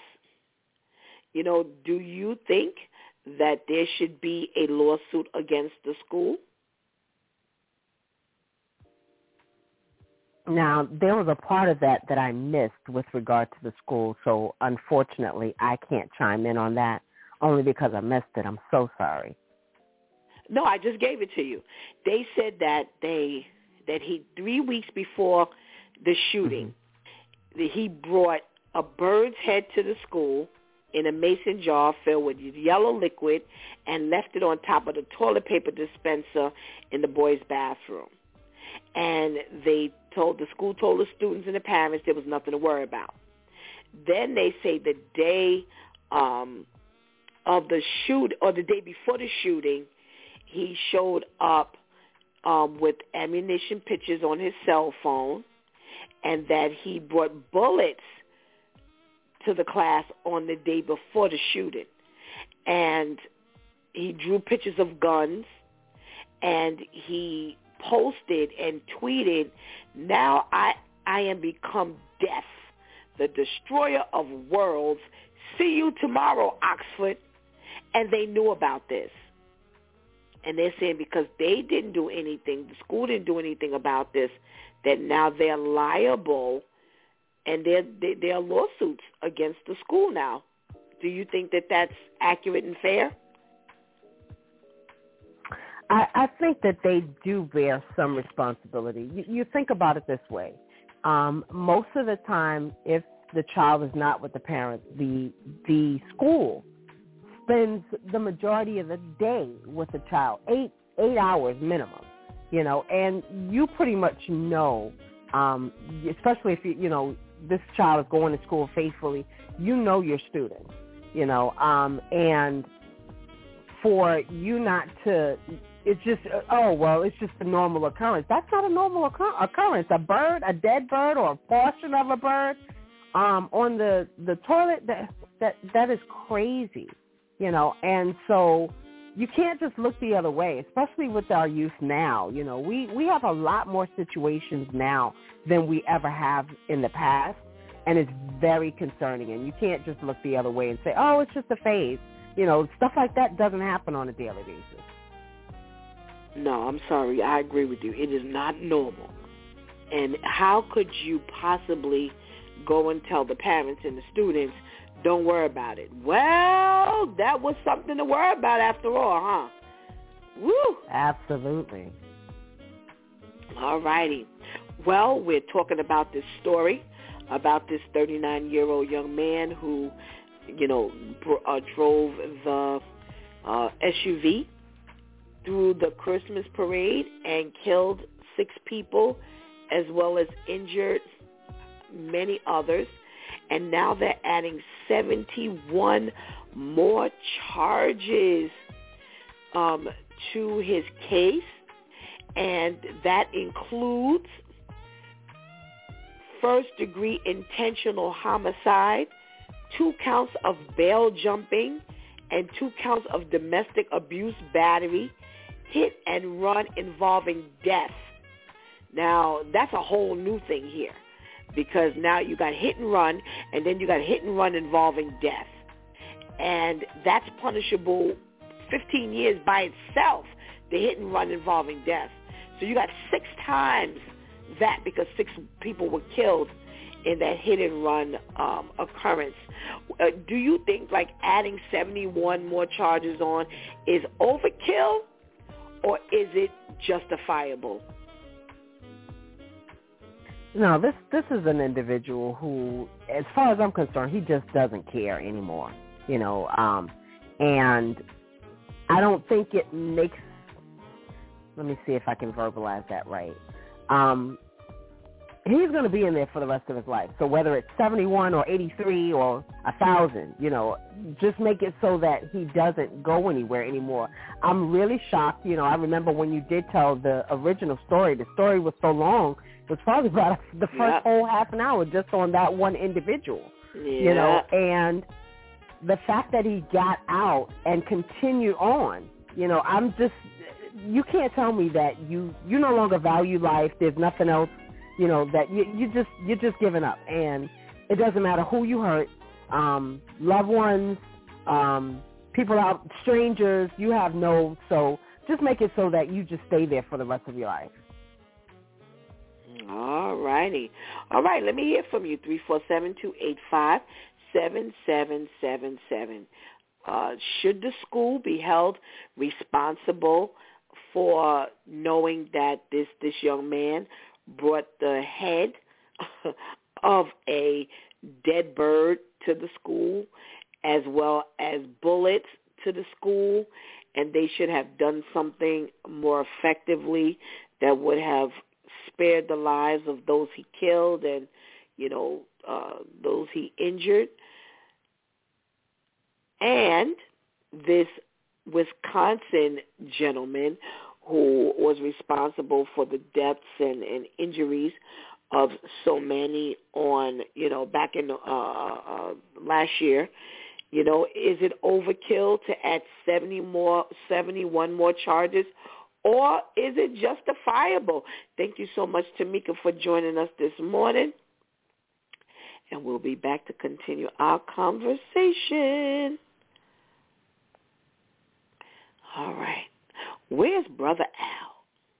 Do you think that there should be a lawsuit against the school? Now, there was a part of that I missed with regard to the school, so unfortunately I can't chime in on that, only because I missed it. I'm so sorry. No, I just gave it to you. They said that he 3 weeks before the shooting, he brought a bird's head to the school in a mason jar filled with yellow liquid and left it on top of the toilet paper dispenser in the boys' bathroom. And the school told the students and the parents there was nothing to worry about. Then they say the day of the shoot, or the day before the shooting, he showed up with ammunition pictures on his cell phone, and that he brought bullets to the class on the day before the shooting. And he drew pictures of guns, and he posted and tweeted, "Now I am become death, the destroyer of worlds. See you tomorrow, Oxford." And they knew about this. And they're saying because they didn't do anything, the school didn't do anything about this, that now they're liable, and there are lawsuits against the school now. Do you think that that's accurate and fair? I think that they do bear some responsibility. You think about it this way. Most of the time, if the child is not with the parents, the school spends the majority of the day with the child, eight hours minimum, and you pretty much know, especially if this child is going to school faithfully, you know your students, and for you not to, it's just, it's just a normal occurrence. That's not a normal occurrence. A dead bird or a portion of a bird on the toilet, that is crazy, and so you can't just look the other way, especially with our youth now. We have a lot more situations now than we ever have in the past, and it's very concerning, and you can't just look the other way and say, oh, it's just a phase. Stuff like that doesn't happen on a daily basis. No, I'm sorry. I agree with you. It is not normal. And how could you possibly go and tell the parents and the students, don't worry about it? Well, that was something to worry about after all, huh? Woo! Absolutely. All righty. Well, we're talking about this story about this 39-year-old young man who, drove the SUV through the Christmas parade and killed 6 people as well as injured many others. And now they're adding 71 more charges to his case. And that includes first-degree intentional homicide, 2 counts of bail jumping, and 2 counts of domestic abuse battery, hit and run involving death. Now, that's a whole new thing here, because now you got hit and run, and then you got hit and run involving death. And that's punishable 15 years by itself, the hit and run involving death. So you got 6 times that, because 6 people were killed in that hit and run occurrence. Do you think like adding 71 more charges on is overkill, or is it justifiable? No, this is an individual who, as far as I'm concerned, he just doesn't care anymore, and I don't think it makes, let me see if I can verbalize that right. He's going to be in there for the rest of his life. So whether it's 71 or 83 or 1,000, just make it so that he doesn't go anywhere anymore. I'm really shocked. I remember when you did tell the original story, the story was so long, it was probably about the first whole half an hour just on that one individual, and the fact that he got out and continued on, I'm just, you can't tell me that you no longer value life. There's nothing else, that you're just giving up, and it doesn't matter who you hurt, loved ones, people out, strangers. So just make it so that you just stay there for the rest of your life. All righty. All right, let me hear from you. 347-285-7777. Should the school be held responsible for knowing that this young man brought the head of a dead bird to the school as well as bullets to the school, and they should have done something more effectively that would have spared the lives of those he killed and, those he injured? And this Wisconsin gentleman who was responsible for the deaths and injuries of so many on, back in last year, is it overkill to add 71 more charges, or is it justifiable? Thank you so much, Tamika, for joining us this morning. And we'll be back to continue our conversation. All right. Where's Brother Al?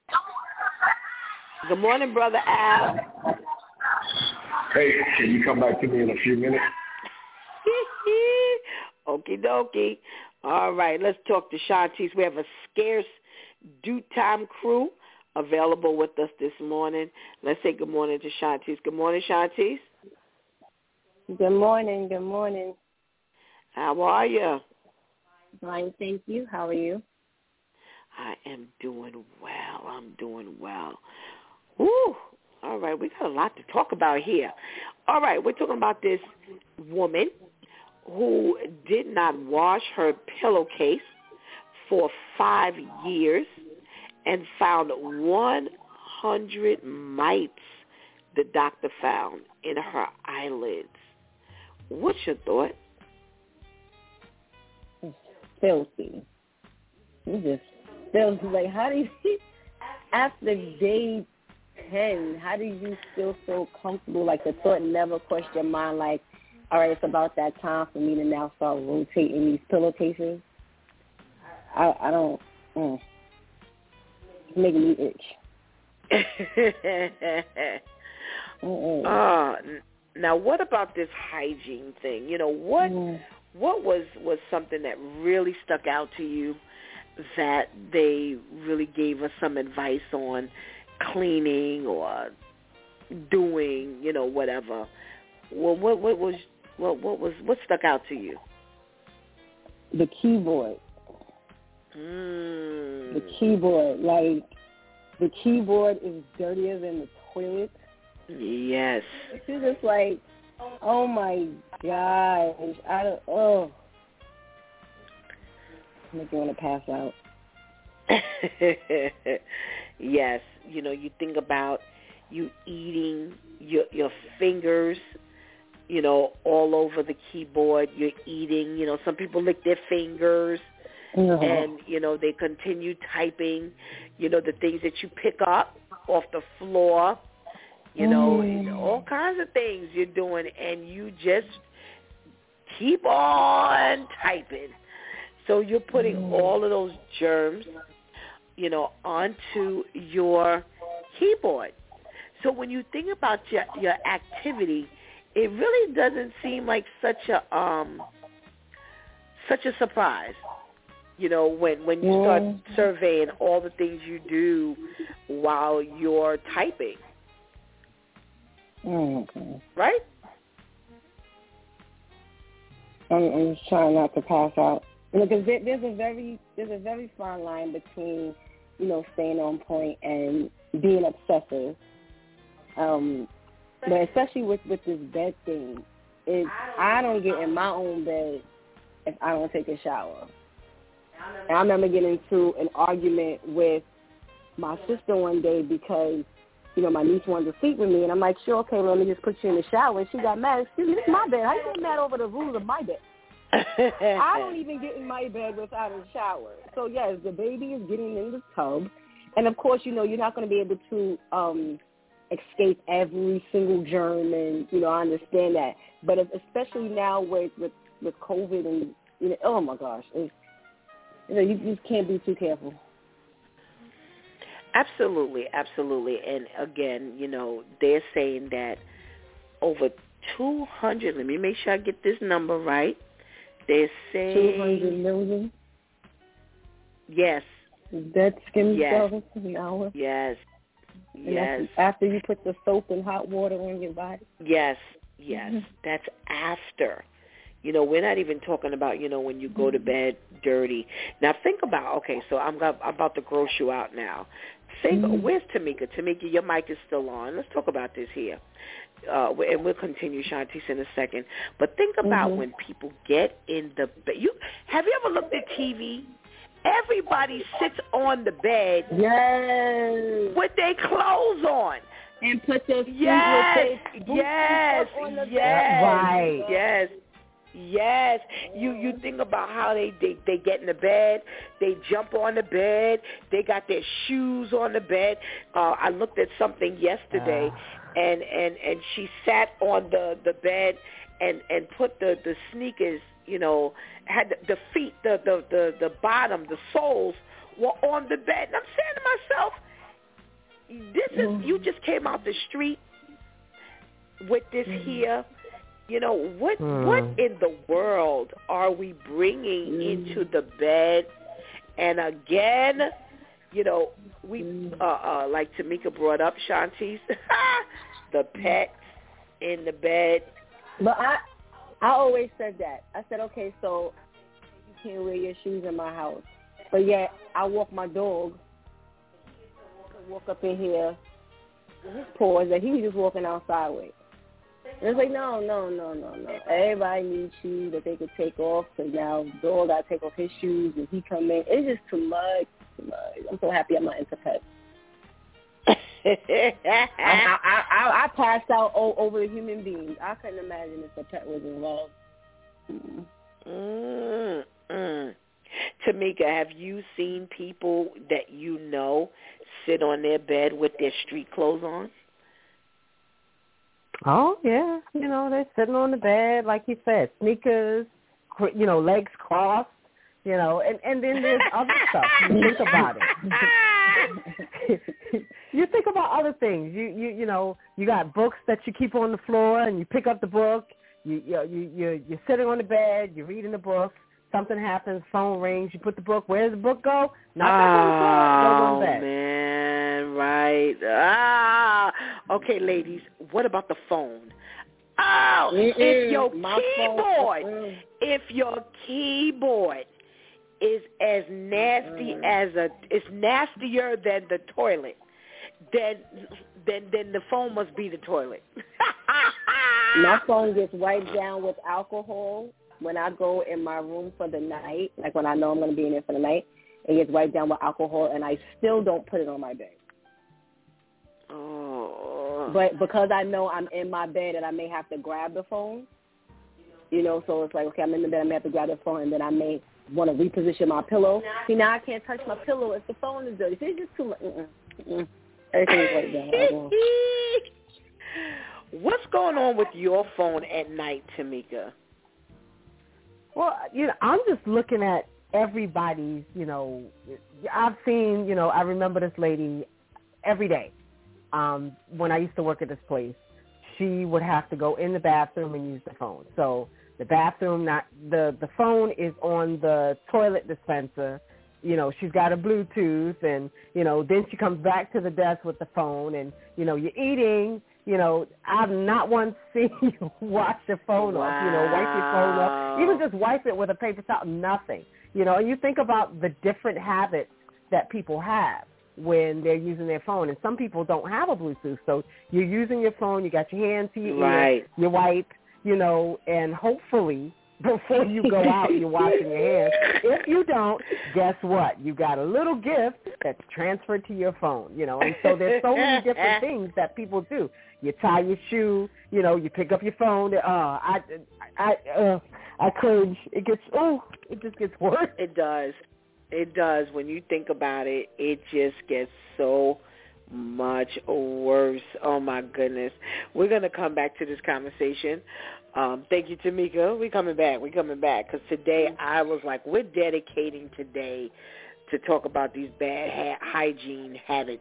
Good morning, Brother Al. Hey, can you come back to me in a few minutes? Okie dokie. All right, let's talk to Shantice. We have a scarce due time crew available with us this morning. Let's say good morning to Shantice. Good morning, Shantice. Good morning. Good morning. How are you? Fine, thank you. How are you? I am doing well. I'm doing well. Woo! All right, we got a lot to talk about here. All right, we're talking about this woman who did not wash her pillowcase for 5 years and found 100 mites the doctor found in her eyelids. What's your thought? It's filthy. It's just filthy. Like, how do you, after day 10, how do you still feel comfortable? Like, the thought never crossed your mind, like, all right, it's about that time for me to now start rotating these pillowcases. I don't, it's making me itch. Now, what about this hygiene thing? You know, what was something that really stuck out to you that they really gave us some advice on cleaning or doing, you know, whatever? Well, what stuck out to you? The keyboard. The keyboard, like, the keyboard is dirtier than the toilet. Yes. It's just like, oh my gosh, make you want to pass out. Yes, you know, you think about you eating your fingers, you know, all over the keyboard. You're eating, you know, some people lick their fingers. And, you know, they continue typing, you know, the things that you pick up off the floor, you know, all kinds of things you're doing, and you just keep on typing. So you're putting all of those germs, you know, onto your keyboard. So when you think about your activity, it really doesn't seem like such a surprise. You know, when you start surveying all the things you do while you're typing. Right? I'm just trying not to pass out. You know, because there's a very fine line between, you know, staying on point and being obsessive. But especially with this bed thing, I don't get in my own bed if I don't take a shower. And I remember getting into an argument with my sister one day because, you know, my niece wanted to sleep with me. And I'm like, sure, okay, let me just put you in the shower. And she got mad. Excuse me, this is my bed. How you get mad over the rules of my bed? I don't even get in my bed without a shower. So, yes, the baby is getting in the tub. And, of course, you know, you're not going to be able to escape every single germ. And, you know, I understand that. But especially now with COVID and, you know, oh, my gosh, you know, you just can't be too careful. Absolutely, absolutely. And again, you know, they're saying that over 200, let me make sure I get this number right. They're saying 200 million? Yes. Dead skin cells an hour? Yes. Yes. After you put the soap and hot water on your body? Yes, yes. That's after. You know, we're not even talking about, you know, when you go to bed dirty. Now, think about, okay, so I'm about to gross you out now. Where's Tamika? Tamika, your mic is still on. Let's talk about this here. And we'll continue, Shantice, in a second. But think about when people get in the bed. Have you ever looked at TV? Everybody sits on the bed with their clothes on. And put their feet yes, on the yes, bed. Right. Yes. Yes, you think about how they get in the bed, they jump on the bed, they got their shoes on the bed. I looked at something yesterday, and she sat on the bed and put the sneakers, you know, had the feet, the bottom, the soles were on the bed. And I'm saying to myself, this is you just came out the street with this here. You know, what in the world are we bringing into the bed? And again, you know, we, like Tamika brought up, Shantice, the pets in the bed. But I always said that. I said, okay, so you can't wear your shoes in my house. But yet I walk my dog, walk up in here, pause that he was just walking outside with. And it's like, no. Everybody needs shoes that they could take off, because now Dog got to take off his shoes and he come in. It's just too much. I'm so happy I'm not into pets. I passed out over the human beings. I couldn't imagine if a pet was involved. Tamika, have you seen people that you know sit on their bed with their street clothes on? Oh, yeah. They're sitting on the bed, like you said, sneakers, legs crossed, and then there's other stuff. You think about it. You think about other things. You got books that you keep on the floor, and you pick up the book. You're sitting on the bed, you're reading the book. Something happens, phone rings, you put the book. Where does the book go? Not on the floor. It goes on the bed. Man, right. Okay, ladies, what about the phone? Oh, if your keyboard is as nasty it's nastier than the toilet, then the phone must be the toilet. My phone gets wiped down with alcohol when I go in my room for the night, like when I know I'm going to be in there for the night. It gets wiped down with alcohol, and I still don't put it on my bed. Oh. But because I know I'm in my bed and I may have to grab the phone, so it's like, okay, I'm in the bed, I may have to grab the phone, and then I may want to reposition my pillow. See, now I can't touch my pillow if the phone is dirty. See, it's just too much. Everything's wiped down. What's going on with your phone at night, Tamika? Well, I'm just looking at everybody's, I've seen, I remember this lady every day. When I used to work at this place, she would have to go in the bathroom and use the phone. So the bathroom, the phone is on the toilet dispenser. She's got a Bluetooth, and, then she comes back to the desk with the phone, and, you're eating. I've not once seen you wash your phone off, wipe your phone off, even just wipe it with a paper towel, nothing. And you think about the different habits that people have when they're using their phone. And some people don't have a Bluetooth, so you're using your phone, you got your hand to your ear, you wipe, and hopefully before you go out, you're washing your hands. If you don't, guess what? You got a little gift that's transferred to your phone, And so there's so many different things that people do. You tie your shoe, you pick up your phone. I cringe. It just gets worse. It does. When you think about it, it just gets so much worse. Oh, my goodness. We're going to come back to this conversation. Thank you, Tamika. We're coming back because today I was like, we're dedicating today to talk about these bad hygiene habits.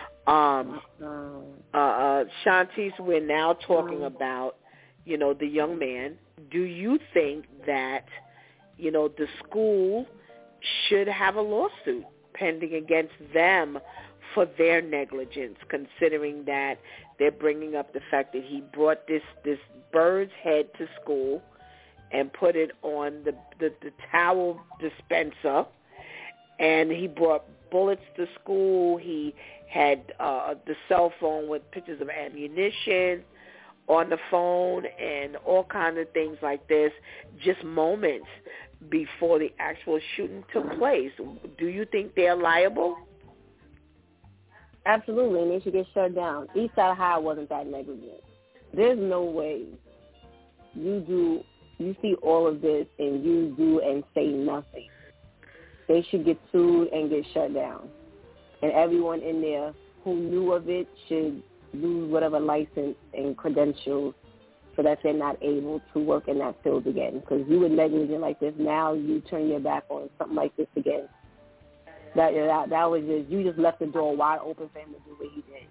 Shantice, we're now talking about, the young man. Do you think that, the school should have a lawsuit pending against them for their negligence, considering that they're bringing up the fact that he brought this bird's head to school and put it on the towel dispenser, and he brought bullets to school. He had the cell phone with pictures of ammunition on the phone and all kinds of things like this, just moments before the actual shooting took place. Do you think they're liable? Absolutely, and they should get shut down. Eastside High wasn't that negligent. There's no way you see all of this and you do and say nothing. They should get sued and get shut down. And everyone in there who knew of it should lose whatever license and credentials so that they're not able to work in that field again. Because you were negligent like this, now you turn your back on something like this again. That was just, you just left the door wide open for him to do what he did.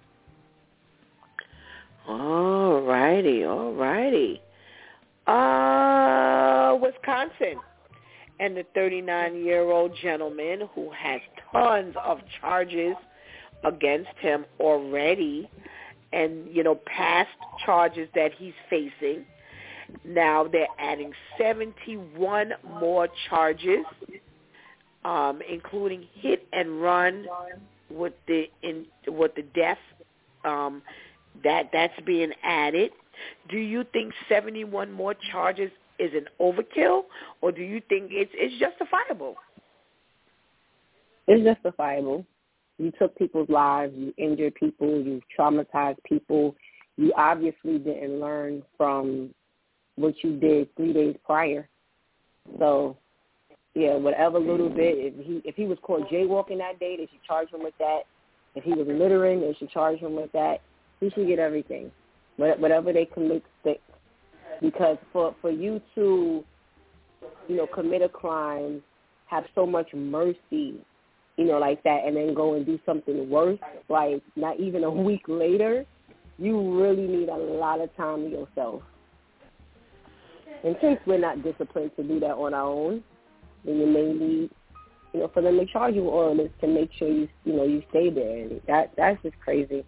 All righty. Wisconsin. And the 39-year-old gentleman who has tons of charges against him already and, past charges that he's facing. Now they're adding 71 more charges, including hit and run with the death that's being added. Do you think 71 more charges is an overkill, or do you think it's justifiable? It's justifiable. You took people's lives, you injured people, you traumatized people. You obviously didn't learn from what you did 3 days prior. So, yeah, whatever little bit, if he was caught jaywalking that day, they should charge him with that. If he was littering, they should charge him with that. He should get everything. Whatever they commit sticks. Because for you to, commit a crime, have so much mercy, like that, and then go and do something worse, like not even a week later, you really need a lot of time to yourself. And since we're not disciplined to do that on our own, then you may need, for them to charge you with all of this to make sure you stay there. And that's just crazy.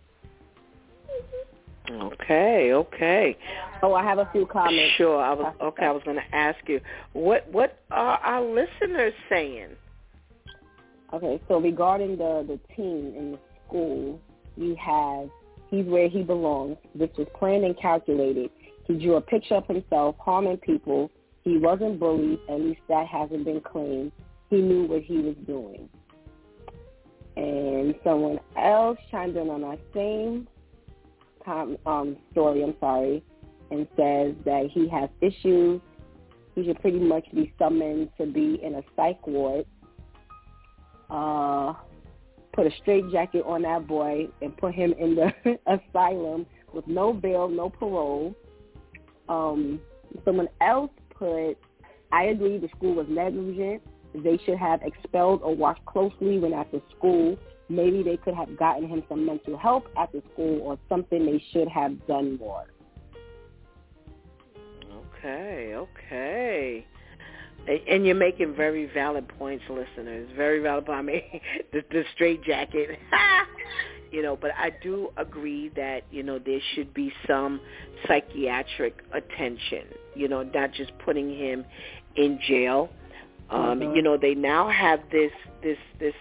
Okay. Oh, I have a few comments. Sure. I was going to ask you, what are our listeners saying? Okay, so regarding the teen in the school, he's where he belongs. This was planned and calculated. He drew a picture of himself harming people. He wasn't bullied. At least that hasn't been claimed. He knew what he was doing. And someone else chimed in on that same story, and says that he has issues. He should pretty much be summoned to be in a psych ward. Put a straitjacket on that boy and put him in the asylum with no bail, no parole. Someone else put, I agree the school was negligent. They should have expelled or watched closely when at the school. Maybe they could have gotten him some mental help at the school or something. They should have done more. Okay. And you're making very valid points, listeners. Very valid. I mean, the straitjacket. But I do agree that, there should be some psychiatric attention, not just putting him in jail. They now have this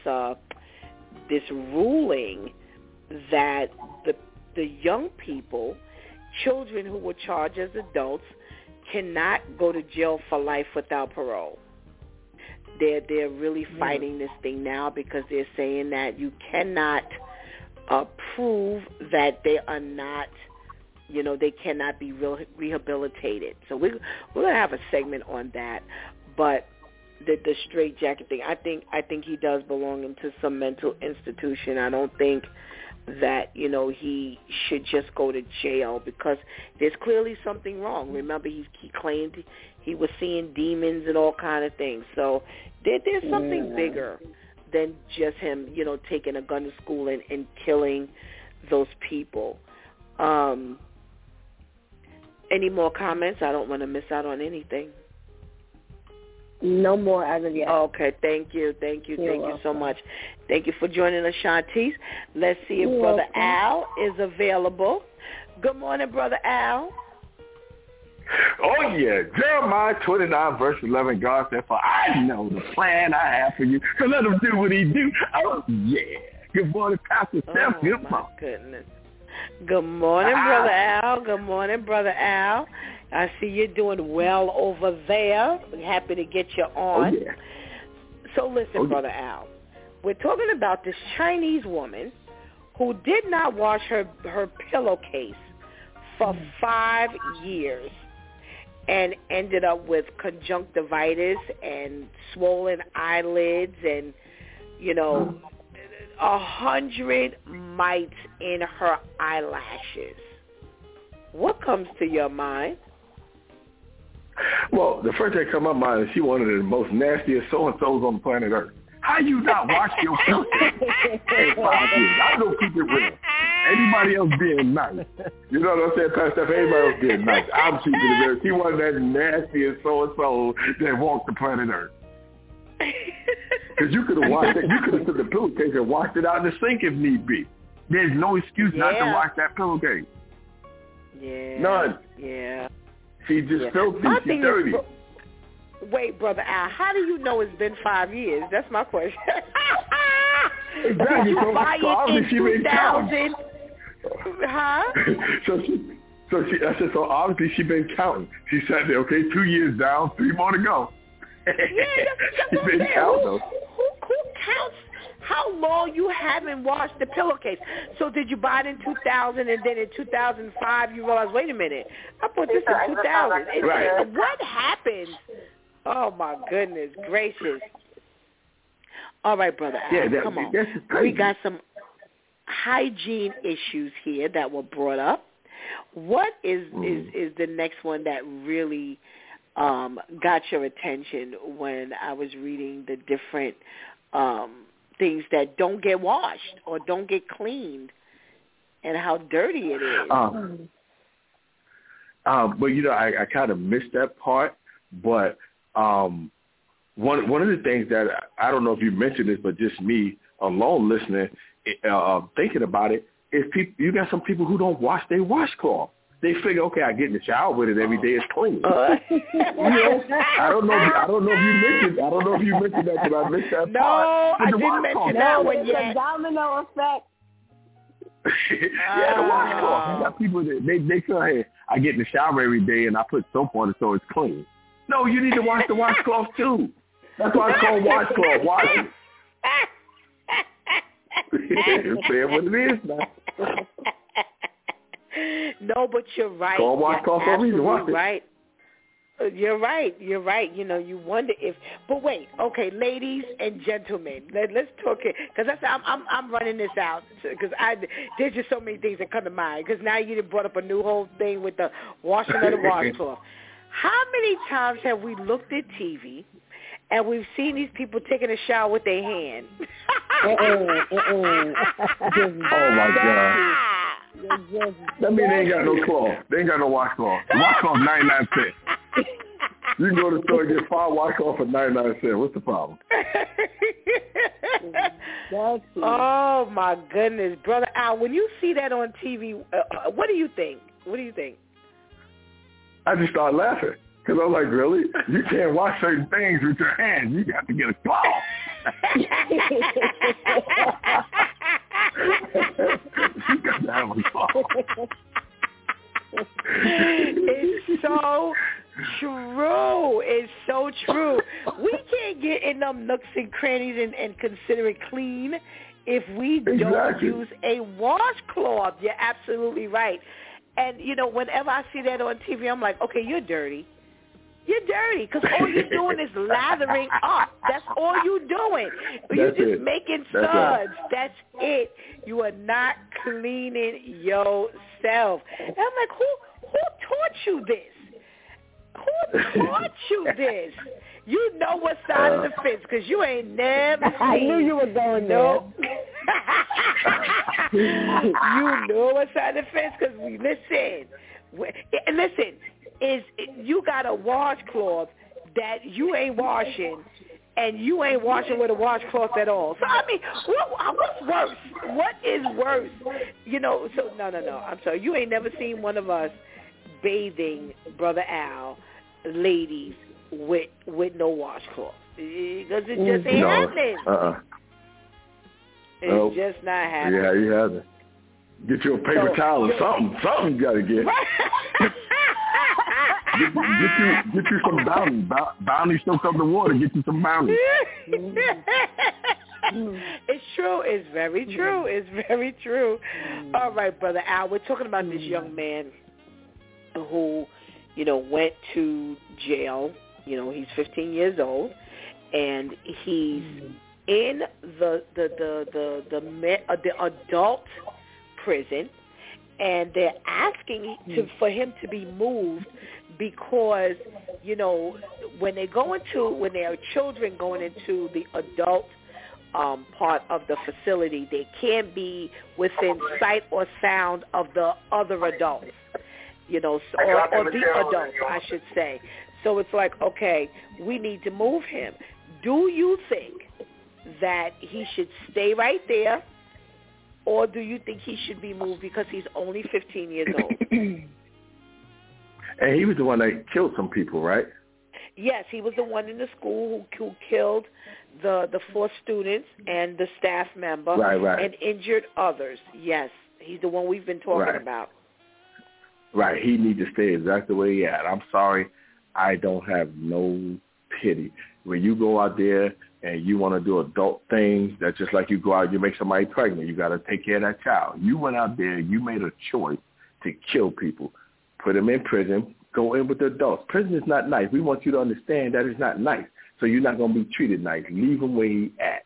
ruling that the young people, children who were charged as adults, cannot go to jail for life without parole. They're really fighting this thing now because they're saying that you cannot prove that they are not, they cannot be rehabilitated. So we're going to have a segment on that. But the straitjacket thing, I think he does belong into some mental institution. I don't think that, he should just go to jail because there's clearly something wrong. Remember, he claimed he was seeing demons and all kind of things. So there's something bigger than just him, taking a gun to school and killing those people. Any more comments? I don't want to miss out on anything. No more as of yet. Okay, thank you so much. Thank you for joining us, Shantice. Let's see if Brother Al is available. Good morning, Brother Al. Oh, yeah. Jeremiah 29, verse 11, God said, for I know the plan I have for you. So let him do what he do. Oh, yeah. Good morning, Pastor Steph. Good morning. Goodness. Good morning, Brother Al. Good morning, Brother Al. I see you're doing well over there. We're happy to get you on. Oh, yeah. So listen, Brother Al, we're talking about this Chinese woman who did not wash her pillowcase for 5 years and ended up with conjunctivitis and swollen eyelids and, 100 mites in her eyelashes. What comes to your mind? Well, the first thing that comes to my mind is she one of the most nastiest so-and-sos on the planet Earth. How you not wash your pillowcase in 5 years? I don't keep it real. Anybody else being nice. You know what I'm saying, Pastor? Anybody else being nice. I'm keeping it real. She one of that nastiest so-and-so that walked the planet Earth. Because you could have washed it. You could have took the pillowcase and washed it out in the sink if need be. There's no excuse not to wash that pillowcase. Yeah. None. Yeah. She just filthy. She's dirty. Wait, Brother Al, how do you know it's been 5 years? That's my question. Exactly. Did you buy it in 2000? Huh? So I said, so obviously she been counting. She sat there, okay, 2 years down, 3 more to go. Yeah, that's she been counting. Who counts how long you haven't washed the pillowcase? So did you buy it in 2000 and then in 2005 you realized, wait a minute, I put this in 2000. Right. What happened? Oh, my goodness gracious. All right, Brother Al, come on. We got some hygiene issues here that were brought up. What is the next one that really got your attention when I was reading the different things that don't get washed or don't get cleaned and how dirty it is? But, you know, I kind of missed that part. But one of the things that, I don't know if you mentioned this, but just me alone listening, thinking about it, is you got some people who don't wash their washcloth. They figure, okay, I get in the shower with it every day, it's clean. I don't know if you mentioned that because I missed that part. No, I didn't mention that one yet. It's a domino effect. Yeah, the washcloth. You got people that they say, hey, I get in the shower every day and I put soap on it so it's clean. No, you need to wash the washcloth too. That's why it's called washcloth. Wash it. Say what it is now. No, but you're right. Call washcloth for a reason. Wash it. Right. You're right. You're right. You know, you wonder if. But wait, okay, ladies and gentlemen, let's talk here because I'm running this out because there's just so many things that come to mind because now you brought up a new whole thing with the washing of the washcloth. How many times have we looked at TV and we've seen these people taking a shower with their hand? Oh my God. That means they ain't got no cloth. They ain't got no washcloth. The washcloth 99 cents. You can go to the store and get 5 washcloth for 99 cents. What's the problem? Oh my goodness, Brother Al, when you see that on TV, what do you think? I just start laughing because I'm like, really? You can't wash certain things with your hands. You got to get a cloth. You got to have a cloth. It's so true. It's so true. We can't get in them nooks and crannies and consider it clean if we don't use a washcloth. You're absolutely right. And, you know, whenever I see that on TV, I'm like, okay, you're dirty. You're dirty because all you're doing is lathering up. That's all you're doing. You're just making suds. That's it. You are not cleaning yourself. And I'm like, who taught you this? Who taught you this? You know what side of the fence because you ain't never seen. I knew you were going there. You know what side of the fence because listen, you got a washcloth that you ain't washing, and you ain't washing with a washcloth at all. So, I mean, what's worse? What is worse? You know, so, no. I'm sorry. You ain't never seen one of us bathing, Brother Al, ladies, with no washcloth. Because it just ain't happening. It's just not happening. Yeah, you haven't. Get you a paper towel or something. Something you got to get. Get you some Bounty. Bounty soaks up the water. Get you some Bounty. It's true. It's very true. It's very true. All right, Brother Al, we're talking about this young man who, you know, went to jail. You know, he's 15 years old, and he's in the adult prison, and they're asking for him to be moved because, you know, when there are children going into the adult part of the facility, they can't be within sight or sound of the other adults, you know, or the adults, I should say. So it's like, okay, we need to move him. Do you think that he should stay right there, or do you think he should be moved because he's only 15 years old? And he was the one that killed some people, right? Yes, he was the one in the school who killed the 4 students and the staff member right. and injured others. Yes. He's the one we've been talking about. Right. He needs to stay exactly where he at. I'm sorry. I don't have no pity. When you go out there and you want to do adult things, that's just like you go out, you make somebody pregnant. You got to take care of that child. You went out there, you made a choice to kill people, put them in prison, go in with the adults. Prison is not nice. We want you to understand that it's not nice. So you're not going to be treated nice. Leave him where he at.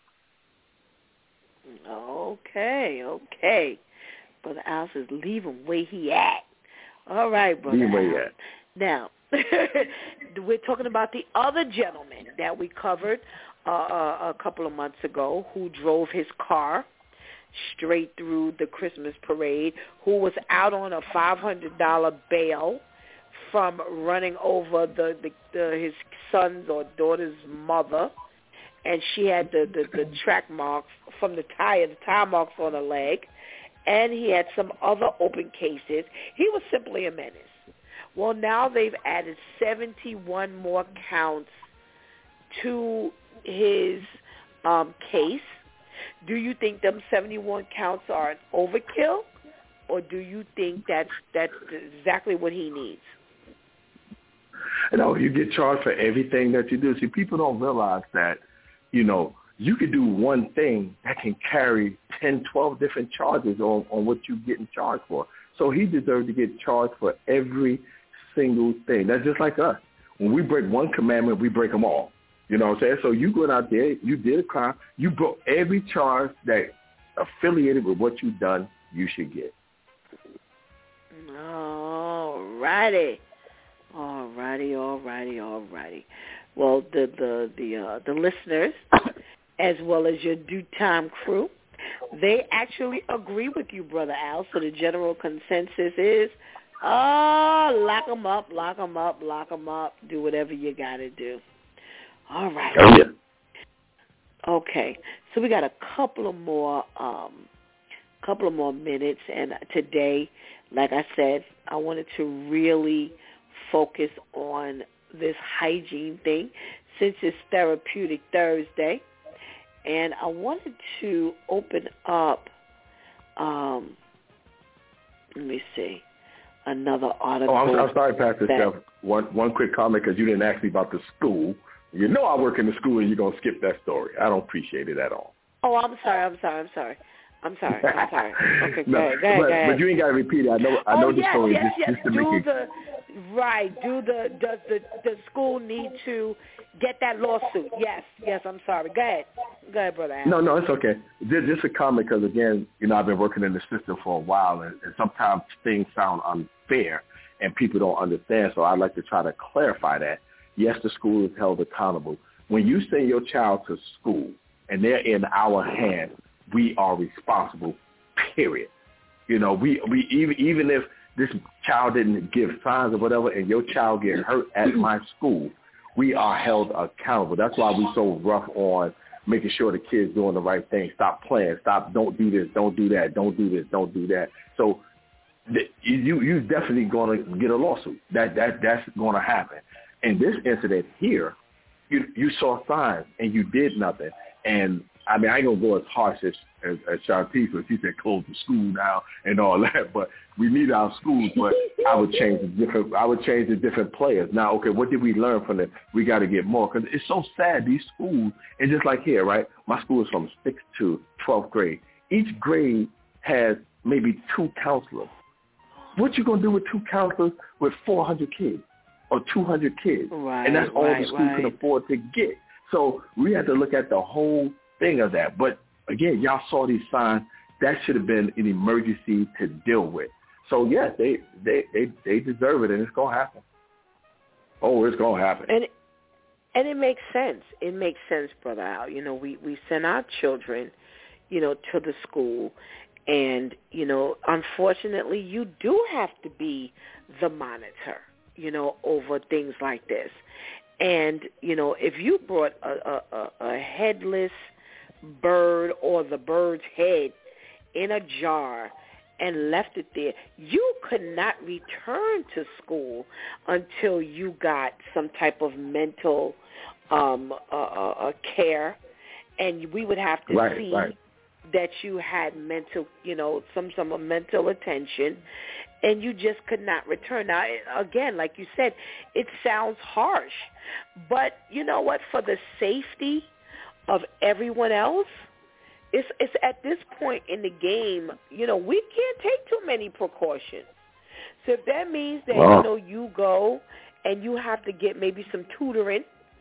Okay. Brother Al says, leave him where he at. All right, Brother Leave him Al. where he at. Now, we're talking about the other gentleman that we covered a couple of months ago who drove his car straight through the Christmas parade, who was out on a $500 bail from running over his son's or daughter's mother, and she had the track marks from the tire marks on her leg, and he had some other open cases. He was simply a menace. Well, now they've added 71 more counts to his case. Do you think them 71 counts are an overkill, or do you think that's exactly what he needs? No, you get charged for everything that you do. See, people don't realize that, you could do one thing that can carry 10, 12 different charges on what you're getting charged for. So he deserves to get charged for every single thing. That's just like us. When we break one commandment, we break them all. You know what I'm saying? So you go out there, you did a crime, you broke every charge that affiliated with what you've done, you should get. All righty. Well, the listeners, as well as your Due Time crew, they actually agree with you, Brother Al. So the general consensus is, lock them up, do whatever you got to do. All right. Oh, yeah. Okay, so we got a couple of more minutes, and today, like I said, I wanted to really focus on this hygiene thing since it's Therapeutic Thursday, and I wanted to open up, let me see, another article. Oh, I'm sorry, Pastor Steph. One quick comment, because you didn't ask me about the school. You know I work in the school, and you're going to skip that story. I don't appreciate it at all. Oh, I'm sorry. Okay, No, go ahead. But you ain't got to repeat it. I know the story. Yes. Just to make it. Does the school need to get that lawsuit? Yes, I'm sorry. Go ahead, Brother Al. No, it's okay. Just a comment, because, again, I've been working in the system for a while, and sometimes things sound unfair, and people don't understand, so I'd like to try to clarify that. Yes, the school is held accountable. When you send your child to school and they're in our hands, we are responsible, period. We even if this child didn't give signs or whatever and your child get hurt at my school, we are held accountable. That's why we're so rough on making sure the kids doing the right thing. Stop playing. Don't do this. Don't do that. Don't do this. Don't do that. So you definitely going to get a lawsuit. That's going to happen. In this incident here, you saw signs and you did nothing. And I mean, I ain't gonna go as harsh as Shantice, but she said close the school now and all that. But we need our schools. But I would change the different players. Now, okay, what did we learn from it? We got to get more, because it's so sad. These schools, and just like here, right? My school is from 6th to 12th grade. Each grade has maybe 2 counselors. What you gonna do with 2 counselors with 400 kids? Or 200 kids, and that's all the school can afford to get. So we have to look at the whole thing of that. But again, y'all saw these signs. That should have been an emergency to deal with. So yes, they deserve it, and it's gonna happen. Oh, it's gonna happen. And it makes sense. It makes sense, Brother Al. We send our children, to the school, and unfortunately, you do have to be the monitor, over things like this. And, if you brought a headless bird or the bird's head in a jar and left it there, you could not return to school until you got some type of mental care, and we would have to see that you had mental, some mental attention, and you just could not return. Now, again, like you said, it sounds harsh, but you know what? For the safety of everyone else, it's at this point in the game, we can't take too many precautions. So if that means that, you go and you have to get maybe some tutoring,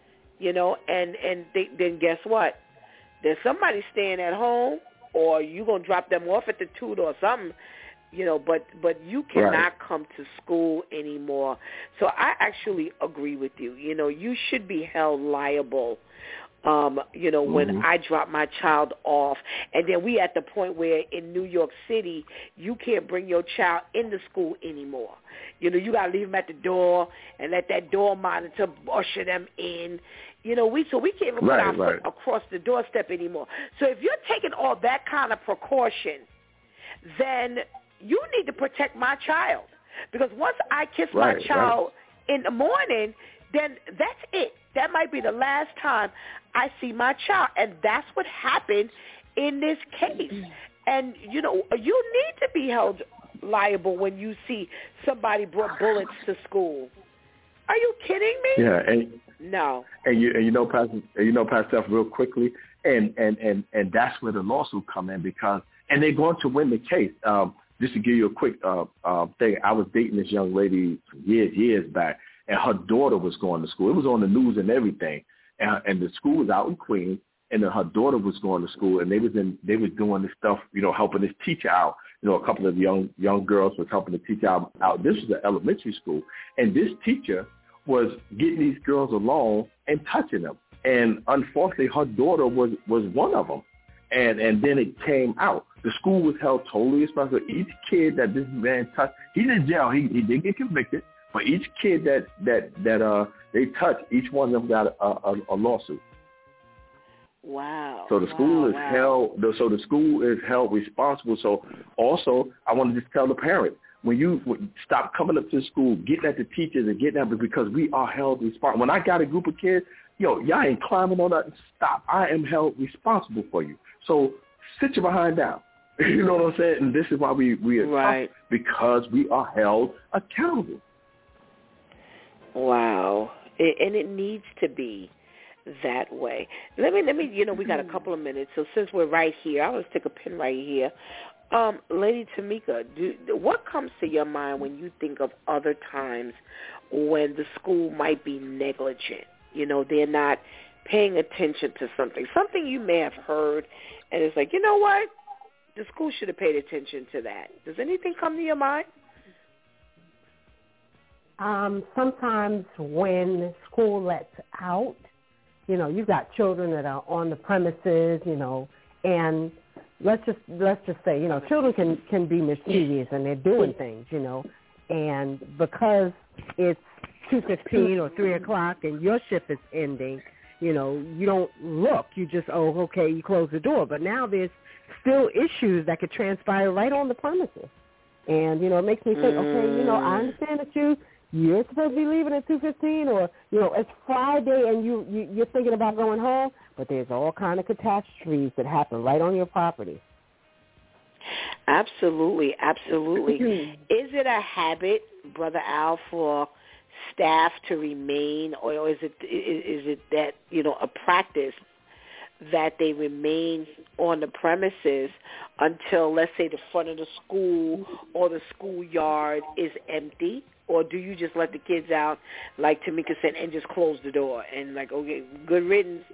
then guess what? There's somebody staying at home, or you're going to drop them off at the tutor or something, but you cannot come to school anymore. So I actually agree with you. You should be held liable, when I drop my child off. And then we at the point where in New York City, you can't bring your child into school anymore. You got to leave them at the door and let that door monitor usher them in. We can't even put our foot across the doorstep anymore. So if you're taking all that kind of precaution, then you need to protect my child. Because once I kiss my child in the morning, then that's it. That might be the last time I see my child. And that's what happened in this case. And, you need to be held liable when you see somebody brought bullets to school. Are you kidding me? Yeah, no. And Pastor, real quickly, and that's where the lawsuit come in, because they're going to win the case. Just to give you a quick thing, I was dating this young lady years back, and her daughter was going to school. It was on the news and everything, and the school was out in Queens, and then her daughter was going to school, and they was doing this stuff, helping this teacher out. A couple of young girls was helping the teacher out. This was an elementary school, and this teacher was getting these girls along and touching them. And unfortunately, her daughter was one of them. And then it came out. The school was held totally responsible. Each kid that this man touched, he's in jail. He did get convicted. But each kid that they touched, each one of them got a lawsuit. Wow. So the school is held. So the school is held responsible. So also, I want to just tell the parents, when you stop coming up to the school, getting at the teachers and getting at them, because we are held responsible. When I got a group of kids, y'all ain't climbing on that. Stop. I am held responsible for you. So sit your behind down. You know what I'm saying? And this is why we are tough, because we are held accountable. Wow. And it needs to be that way. Let me, we got a couple of minutes. So since we're right here, I'll just take a pin right here. Lady Tamika, what comes to your mind when you think of other times when the school might be negligent? They're not paying attention to something you may have heard, and it's like, you know what? The school should have paid attention to that. Does anything come to your mind? Sometimes when school lets out, you've got children that are on the premises, and let's just say, children can be mischievous and they're doing things, and because it's 2:15 or 3 o'clock and your shift is ending, you don't look. You just, okay, you close the door. But now there's still issues that could transpire right on the premises. And, it makes me think, okay, I understand that you're supposed to be leaving at 2:15, or, it's Friday and you're thinking about going home, but there's all kind of catastrophes that happen right on your property. Absolutely, absolutely. Is it a habit, Brother Al, for staff to remain, or is it that, a practice that they remain on the premises until, let's say, the front of the school or the schoolyard is empty? Or do you just let the kids out, like Tamika said, and just close the door and like, okay, good riddance?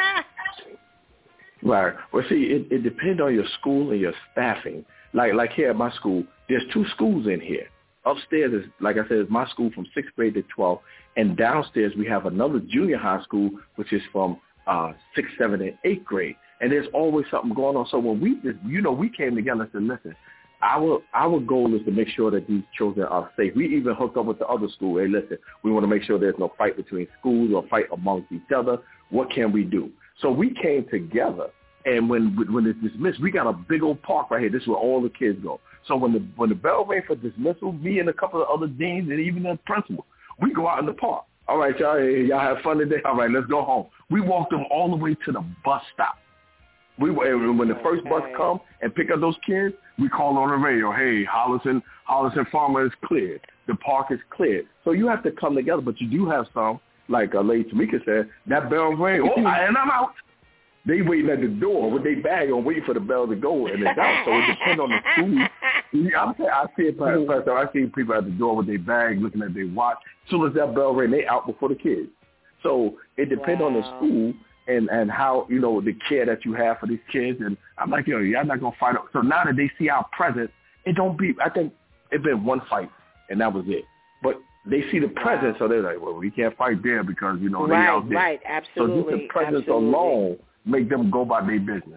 Right. Well, see, it depends on your school and your staffing. Like here at my school, there's 2 schools in here. Upstairs is, like I said, is my school from 6th grade to 12th, and downstairs we have another junior high school, which is from 6th, 7th, and 8th grade. And there's always something going on. So when we came together and said, listen, our goal is to make sure that these children are safe. We even hooked up with the other school. Hey, listen, we want to make sure there's no fight between schools or fight amongst each other. What can we do? So we came together, and when it's dismissed, we got a big old park right here. This is where all the kids go. So when the bell rang for dismissal, me and a couple of other deans and even the principal, we go out in the park. All right, y'all have fun today. All right, let's go home. We walked them all the way to the bus stop. When the first bus come and pick up those kids, we call on the radio, hey, Holliston Farmer is cleared. The park is cleared. So you have to come together, but you do have some, like Lady Tamika said, that bell rang, and I'm out. They waiting at the door with their bag on, waiting for the bell to go, and it's out. So it depends on the school. I see it, Pastor. I see people at the door with their bag, looking at their watch. As soon as that bell rang, they out before the kids. So it depends on the school and how, the care that you have for these kids. And I'm like, y'all not going to fight. So now that they see our presence, I think it's been one fight, and that was it. But they see the presence, so they're like, well, we can't fight there because, they out there. Right, absolutely. So just the presence alone make them go by their business.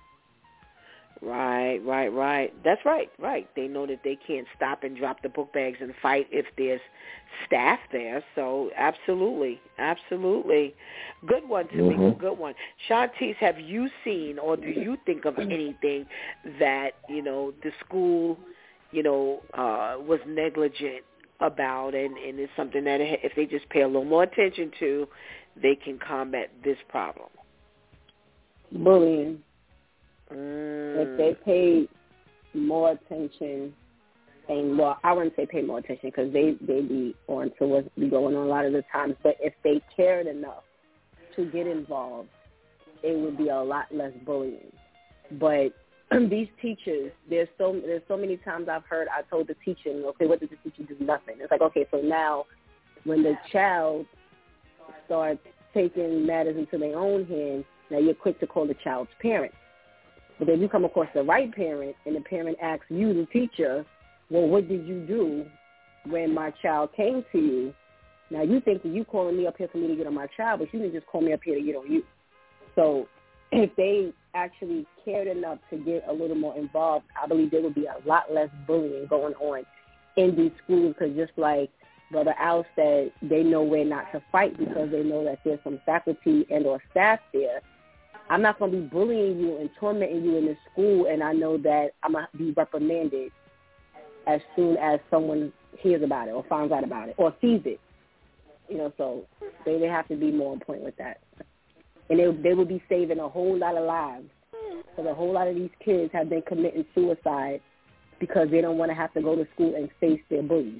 Right. That's right. They know that they can't stop and drop the book bags and fight if there's staff there. So absolutely. Good one, Tamika, good one. Shantice, have you seen or do you think of anything that, the school, was negligent about and it's something that if they just pay a little more attention to, they can combat this problem? Bullying. If they paid more attention, and I wouldn't say pay more attention because they be on to what's be going on a lot of the times, but if they cared enough to get involved, it would be a lot less bullying. But these teachers, there's so many times I told the teacher, okay, what did the teacher do? Nothing. It's like, okay, so now when the child starts taking matters into their own hands, now you're quick to call the child's parent. But then you come across the right parent, and the parent asks you, the teacher, well, what did you do when my child came to you? Now, you think that you calling me up here for me to get on my child, but you didn't just call me up here to get on you. So if they actually cared enough to get a little more involved, I believe there would be a lot less bullying going on in these schools because just like Brother Al said, they know where not to fight because they know that there's some faculty and or staff there. I'm not going to be bullying you and tormenting you in the school, and I know that I'm going to be reprimanded as soon as someone hears about it or finds out about it or sees it. So they have to be more on point with that. And they will be saving a whole lot of lives because a whole lot of these kids have been committing suicide because they don't want to have to go to school and face their bullies.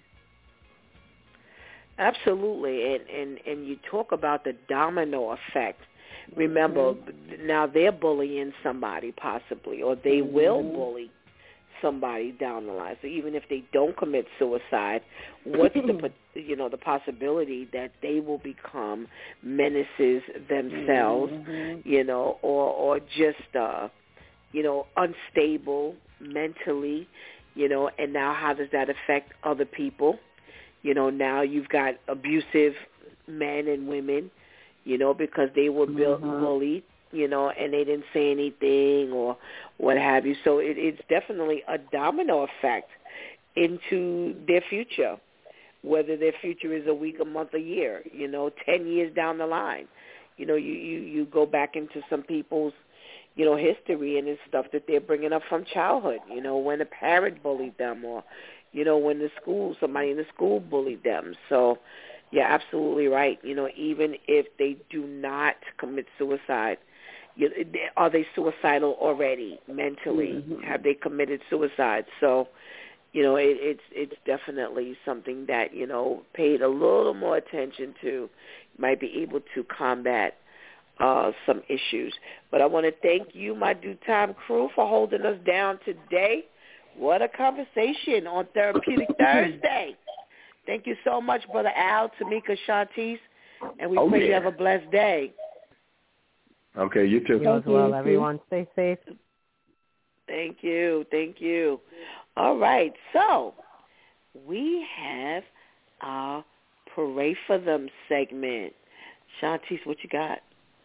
Absolutely. And you talk about the domino effect. Remember, now they're bullying somebody possibly, or they will bully somebody down the line. So even if they don't commit suicide, what's the possibility that they will become menaces themselves, or just unstable mentally, and now how does that affect other people? Now you've got abusive men and women, because they were bullied, and they didn't say anything or what have you. So it's definitely a domino effect into their future, whether their future is a week, a month, a year, 10 years down the line. You go back into some people's, history and it's stuff that they're bringing up from childhood, when a parent bullied them or, when somebody in the school bullied them. So, you're absolutely right. Even if they do not commit suicide, are they suicidal already mentally? Have they committed suicide? So, it's definitely something that, paid a little more attention to, might be able to combat some issues. But I want to thank you, my Due Time crew, for holding us down today. What a conversation on Therapeutic Thursday. Thank you so much, Brother Al, Tamika, Shantice, and we pray you have a blessed day. Okay, you too. You as well, everyone. Stay safe. Thank you. All right, so we have our Pray for Them segment. Shantice, what you got?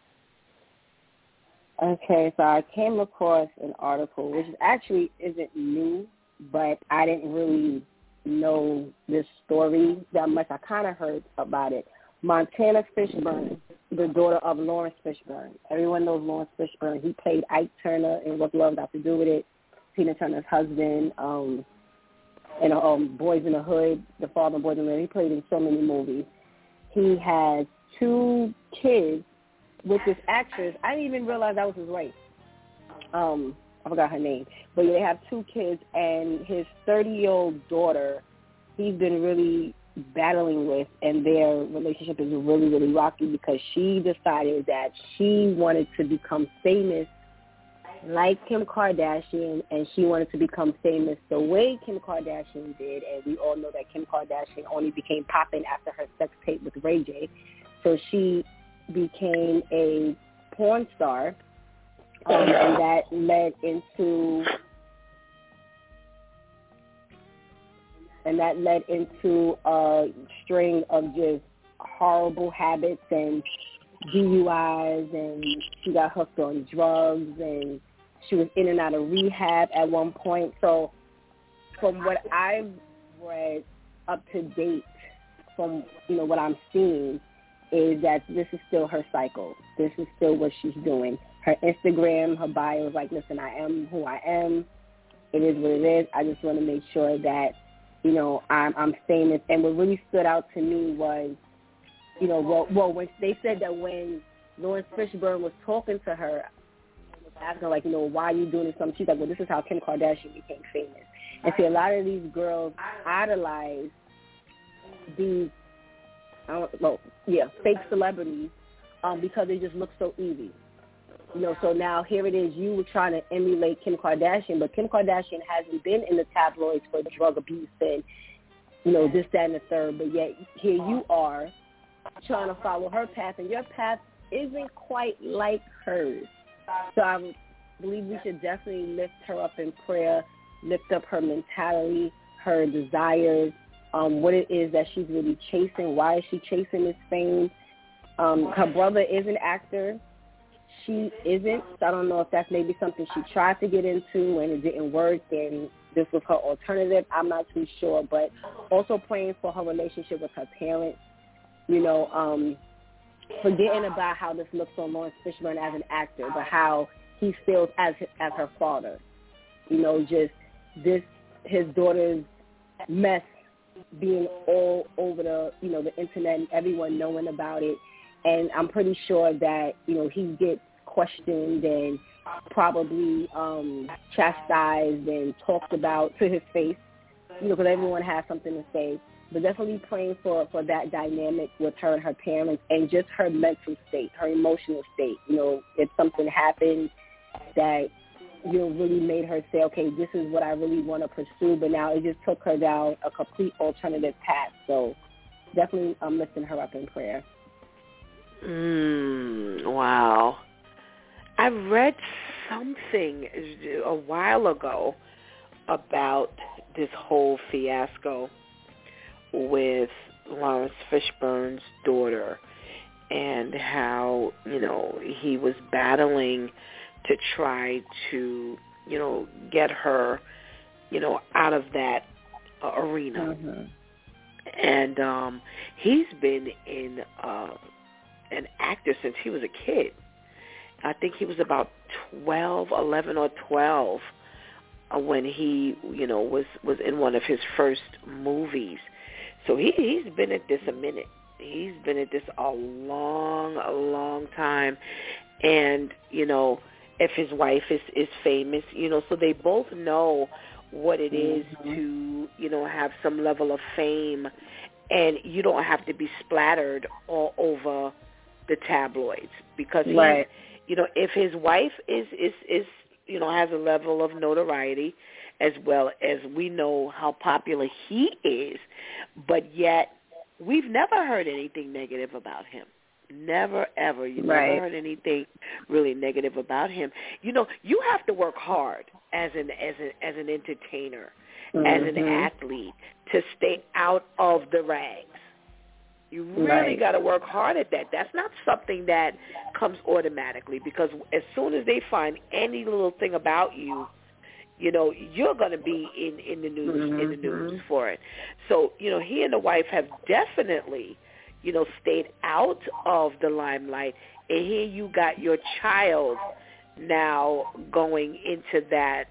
Okay, so I came across an article, which actually isn't new, but I didn't really know this story that much. I kind of heard about it. Montana Fishburne, the daughter of Lawrence Fishburne. Everyone knows Lawrence Fishburne. He played Ike Turner in What Love Got to Do with It, Tina Turner's husband, in Boys in the Hood, the father of Boys in the Hood. He played in so many movies. He has 2 kids with this actress. I didn't even realize that was his wife. I forgot her name, but they have 2 kids, and his 30-year-old daughter, he's been really battling with, and their relationship is really, really rocky because she decided that she wanted to become famous like Kim Kardashian, and she wanted to become famous the way Kim Kardashian did, and we all know that Kim Kardashian only became popping after her sex tape with Ray J. So she became a porn star, and that led into a string of just horrible habits and DUIs, and she got hooked on drugs, and she was in and out of rehab at one point. So from what I've read up to date, from what I'm seeing, is that this is still her cycle. This is still what she's doing. Her Instagram, her bio is like, listen, I am who I am. It is what it is. I just want to make sure that, I'm famous. And what really stood out to me was, when they said that when Lawrence Fishburne was talking to her, asking her, like, why are you doing this? She's like, well, this is how Kim Kardashian became famous. And see, a lot of these girls idolize these, fake celebrities because they just look so easy. So now here it is, you were trying to emulate Kim Kardashian, but Kim Kardashian hasn't been in the tabloids for drug abuse and, this, that, and the third, but yet here you are trying to follow her path, and your path isn't quite like hers. So I believe we should definitely lift her up in prayer, lift up her mentality, her desires, what it is that she's really chasing. Why is she chasing this fame? Her brother is an actor. She isn't. So I don't know if that's maybe something she tried to get into and it didn't work and this was her alternative. I'm not too sure. But also praying for her relationship with her parents. Forgetting about how this looks on Lawrence Fishburne as an actor, but how he feels as her father. Just his daughter's mess being all over the internet and everyone knowing about it. And I'm pretty sure that, he gets questioned and probably chastised and talked about to his face, because everyone has something to say. But definitely praying for that dynamic with her and her parents and just her mental state, her emotional state. If something happened that, really made her say, okay, this is what I really want to pursue, but now it just took her down a complete alternative path. So definitely I'm lifting her up in prayer. Wow. I read something a while ago about this whole fiasco with Lawrence Fishburne's daughter and how, he was battling to try to, get her, out of that arena. Mm-hmm. And he's been an actor since he was a kid. I think he was about 11 or 12 when he, was in one of his first movies. So he's been at this a minute. He's been at this a long time. And, if his wife is famous, so they both know what it is to, have some level of fame. And you don't have to be splattered all over the tabloids because right. If his wife is has a level of notoriety as well as we know how popular he is, but yet we've never heard anything negative about him. Never, ever. You right. never heard anything really negative about him. You have to work hard as an entertainer, as an athlete to stay out of the rags. You really got to work hard at that. That's not something that comes automatically because as soon as they find any little thing about you, you're going to be in the news for it. So, he and the wife have definitely, stayed out of the limelight. And here you got your child now going into that,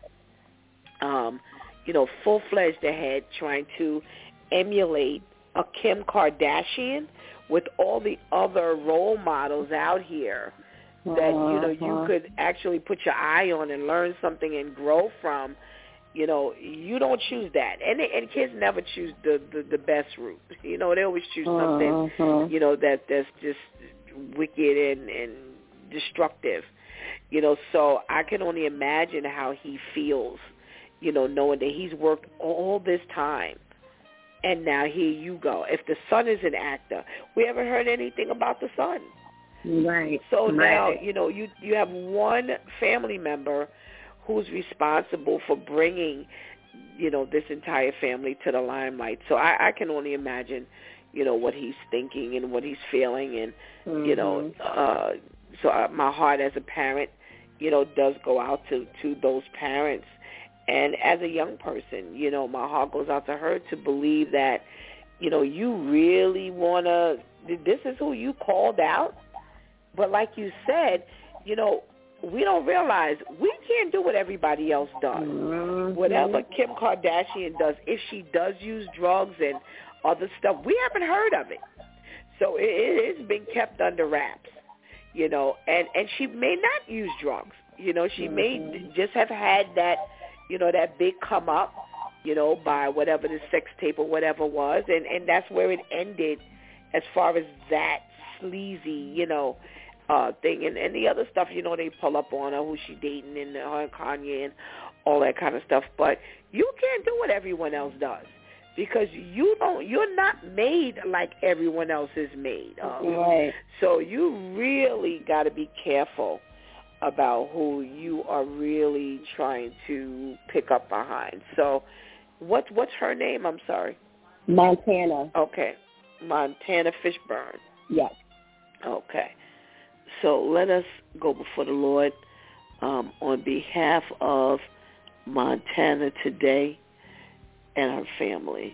full-fledged ahead trying to emulate a Kim Kardashian with all the other role models out here that, you could actually put your eye on and learn something and grow from, you don't choose that. And kids never choose the best route. They always choose something, that's just wicked and destructive. So I can only imagine how he feels, knowing that he's worked all this time. And now here you go. If the son is an actor, we haven't heard anything about the son. Right. So now, you have one family member who's responsible for bringing, this entire family to the limelight. So I can only imagine, what he's thinking and what he's feeling. And, so my heart as a parent, does go out to those parents. And as a young person, my heart goes out to her to believe that, you really want to, this is who you called out. But like you said, we don't realize we can't do what everybody else does. Whatever Kim Kardashian does, if she does use drugs and other stuff, we haven't heard of it. So it has been kept under wraps, and she may not use drugs. She may just have had that, that big come up, by whatever the sex tape or whatever was, and that's where it ended as far as that sleazy, thing. And the other stuff, they pull up on her, who she dating, and her and Kanye and all that kind of stuff. But you can't do what everyone else does because you're not made like everyone else is made. Right. So you really got to be careful about who you are really trying to pick up behind. So what's her name? I'm sorry. Montana. Okay. Montana Fishburne. Yes. Okay. So let us go before the Lord on behalf of Montana today and her family.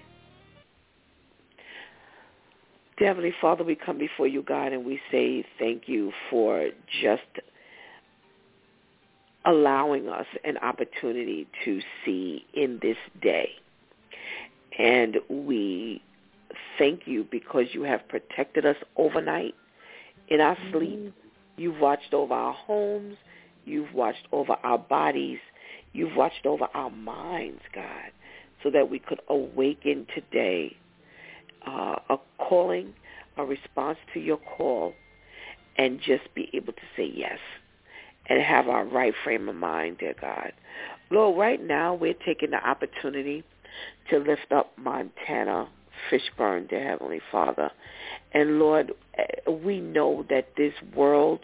Dear Heavenly Father, we come before you, God, and we say thank you for just allowing us an opportunity to see in this day. And we thank you because you have protected us overnight in our sleep. You've watched over our homes. You've watched over our bodies. You've watched over our minds, God, so that we could awaken today, a calling, a response to your call, and just be able to say yes and have our right frame of mind, dear God. Lord, right now we're taking the opportunity to lift up Montana Fishburne, dear Heavenly Father. And Lord, we know that this world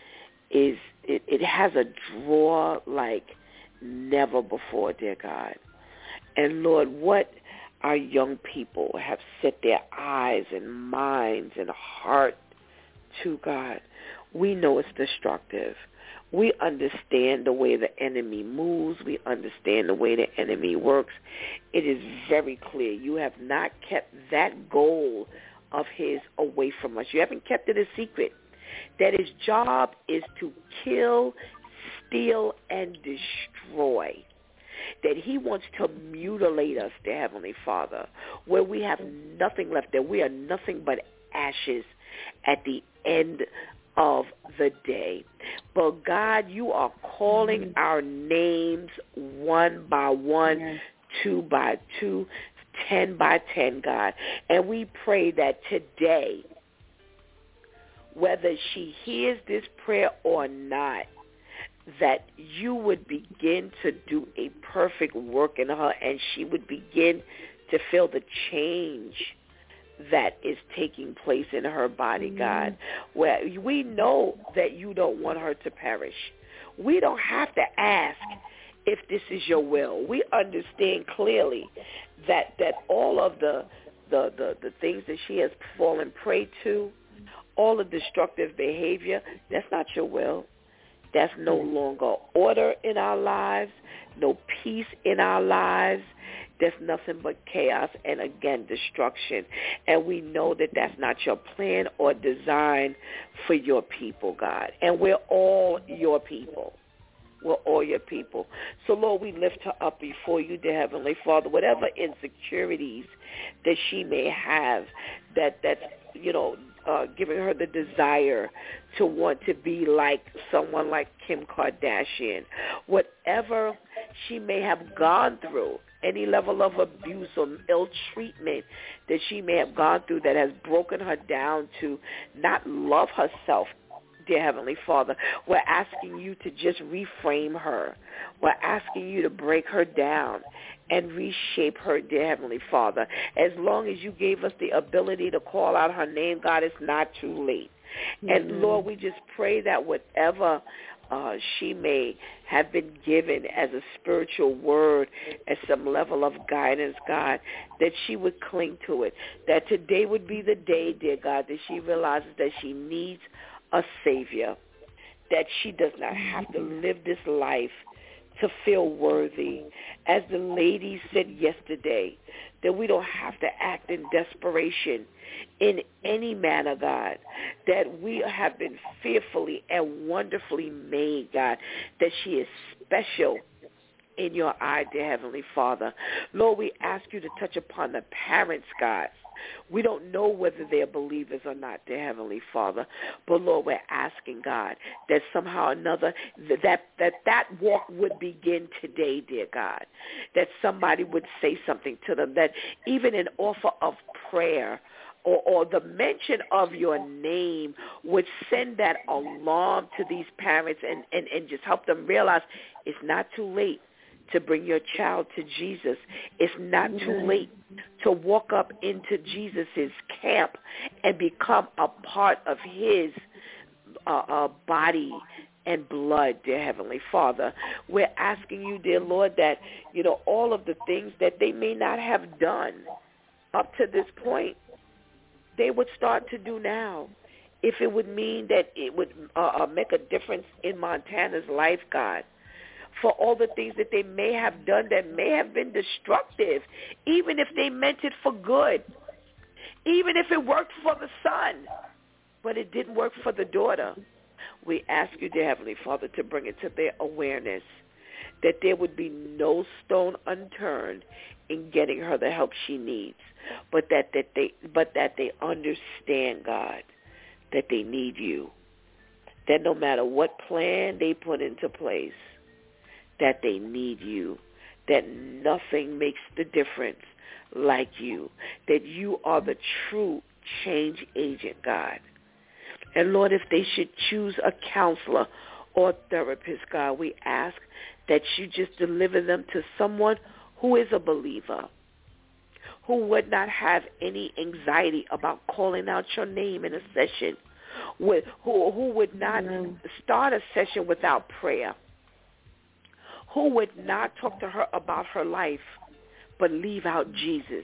it has a draw like never before, dear God. And Lord, what our young people have set their eyes and minds and heart to, God, we know it's destructive. We understand the way the enemy moves. We understand the way the enemy works. It is very clear. You have not kept that goal of his away from us. You haven't kept it a secret. That his job is to kill, steal, and destroy. That he wants to mutilate us, the Heavenly Father, where we have nothing left, that we are nothing but ashes at the end of the day. But God, you are calling our names one by one, 2 by 2, 10 by 10, God. And we pray that today, whether she hears this prayer or not, that you would begin to do a perfect work in her and she would begin to feel the change that is taking place in her body, God, where we know that you don't want her to perish. We don't have to ask if this is your will. We understand clearly that all of the things that she has fallen prey to, all the destructive behavior, that's not your will. That's no longer order in our lives, no peace in our lives. There's nothing but chaos and, again, destruction. And we know that that's not your plan or design for your people, God. And we're all your people. We're all your people. So, Lord, we lift her up before you, dear Heavenly Father. Whatever insecurities that she may have that's giving her the desire to want to be like someone like Kim Kardashian. Whatever she may have gone through, any level of abuse or ill treatment that she may have gone through that has broken her down to not love herself, dear Heavenly Father, we're asking you to just reframe her. We're asking you to break her down and reshape her, dear Heavenly Father. As long as you gave us the ability to call out her name, God, it's not too late. Mm-hmm. And, Lord, we just pray that whatever she may have been given as a spiritual word, as some level of guidance, God, that she would cling to it, that today would be the day, dear God, that she realizes that she needs a Savior, that she does not have to live this life to feel worthy. As the lady said yesterday, that we don't have to act in desperation in any manner, God, that we have been fearfully and wonderfully made, God, that she is special in your eye, dear Heavenly Father. Lord, we ask you to touch upon the parents, God. We don't know whether they're believers or not, dear Heavenly Father. But, Lord, we're asking, God, that somehow or another that walk would begin today, dear God, that somebody would say something to them, that even an offer of prayer or the mention of your name would send that alarm to these parents and just help them realize it's not too late to bring your child to Jesus. It's not too late to walk up into Jesus' camp and become a part of his body and blood, dear Heavenly Father. We're asking you, dear Lord, that, all of the things that they may not have done up to this point, they would start to do now. If it would mean that it would make a difference in Montana's life, God, for all the things that they may have done that may have been destructive, even if they meant it for good, even if it worked for the son, but it didn't work for the daughter. We ask you, dear Heavenly Father, to bring it to their awareness that there would be no stone unturned in getting her the help she needs, but that they understand, God, that they need you, that no matter what plan they put into place, that they need you, that nothing makes the difference like you, that you are the true change agent, God. And, Lord, if they should choose a counselor or therapist, God, we ask that you just deliver them to someone who is a believer, who would not have any anxiety about calling out your name in a session, who would not start a session without prayer, who would not talk to her about her life but leave out Jesus,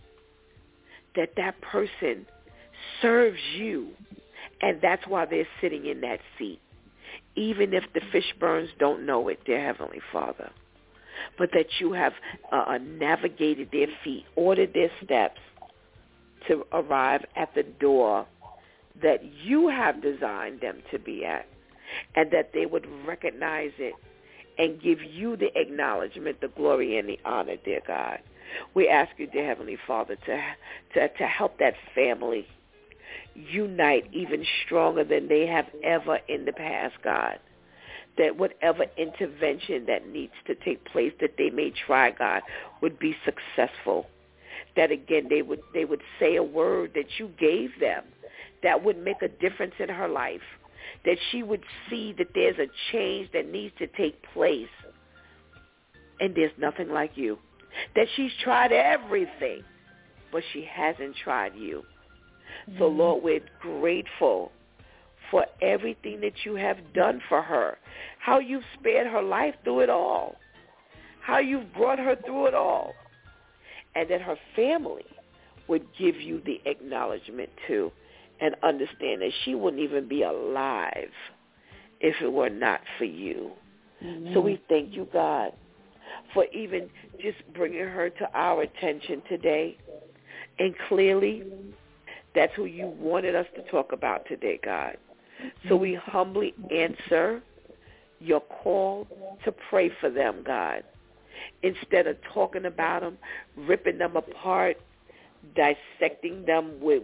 that person serves you, and that's why they're sitting in that seat, even if the Fishburns don't know it, dear Heavenly Father, but that you have navigated their feet, ordered their steps to arrive at the door that you have designed them to be at, and that they would recognize it and give you the acknowledgement, the glory, and the honor, dear God. We ask you, dear Heavenly Father, to help that family unite even stronger than they have ever in the past, God. That whatever intervention that needs to take place that they may try, God, would be successful. That, again, they would say a word that you gave them that would make a difference in her life. That she would see that there's a change that needs to take place. And there's nothing like you. That she's tried everything, but she hasn't tried you. Mm-hmm. So, Lord, we're grateful for everything that you have done for her, how you've spared her life through it all, how you've brought her through it all, and that her family would give you the acknowledgement too, and understand that she wouldn't even be alive if it were not for you. Mm-hmm. So we thank you, God, for even just bringing her to our attention today. And clearly, that's who you wanted us to talk about today, God. So we humbly answer your call to pray for them, God. Instead of talking about them, ripping them apart, dissecting them with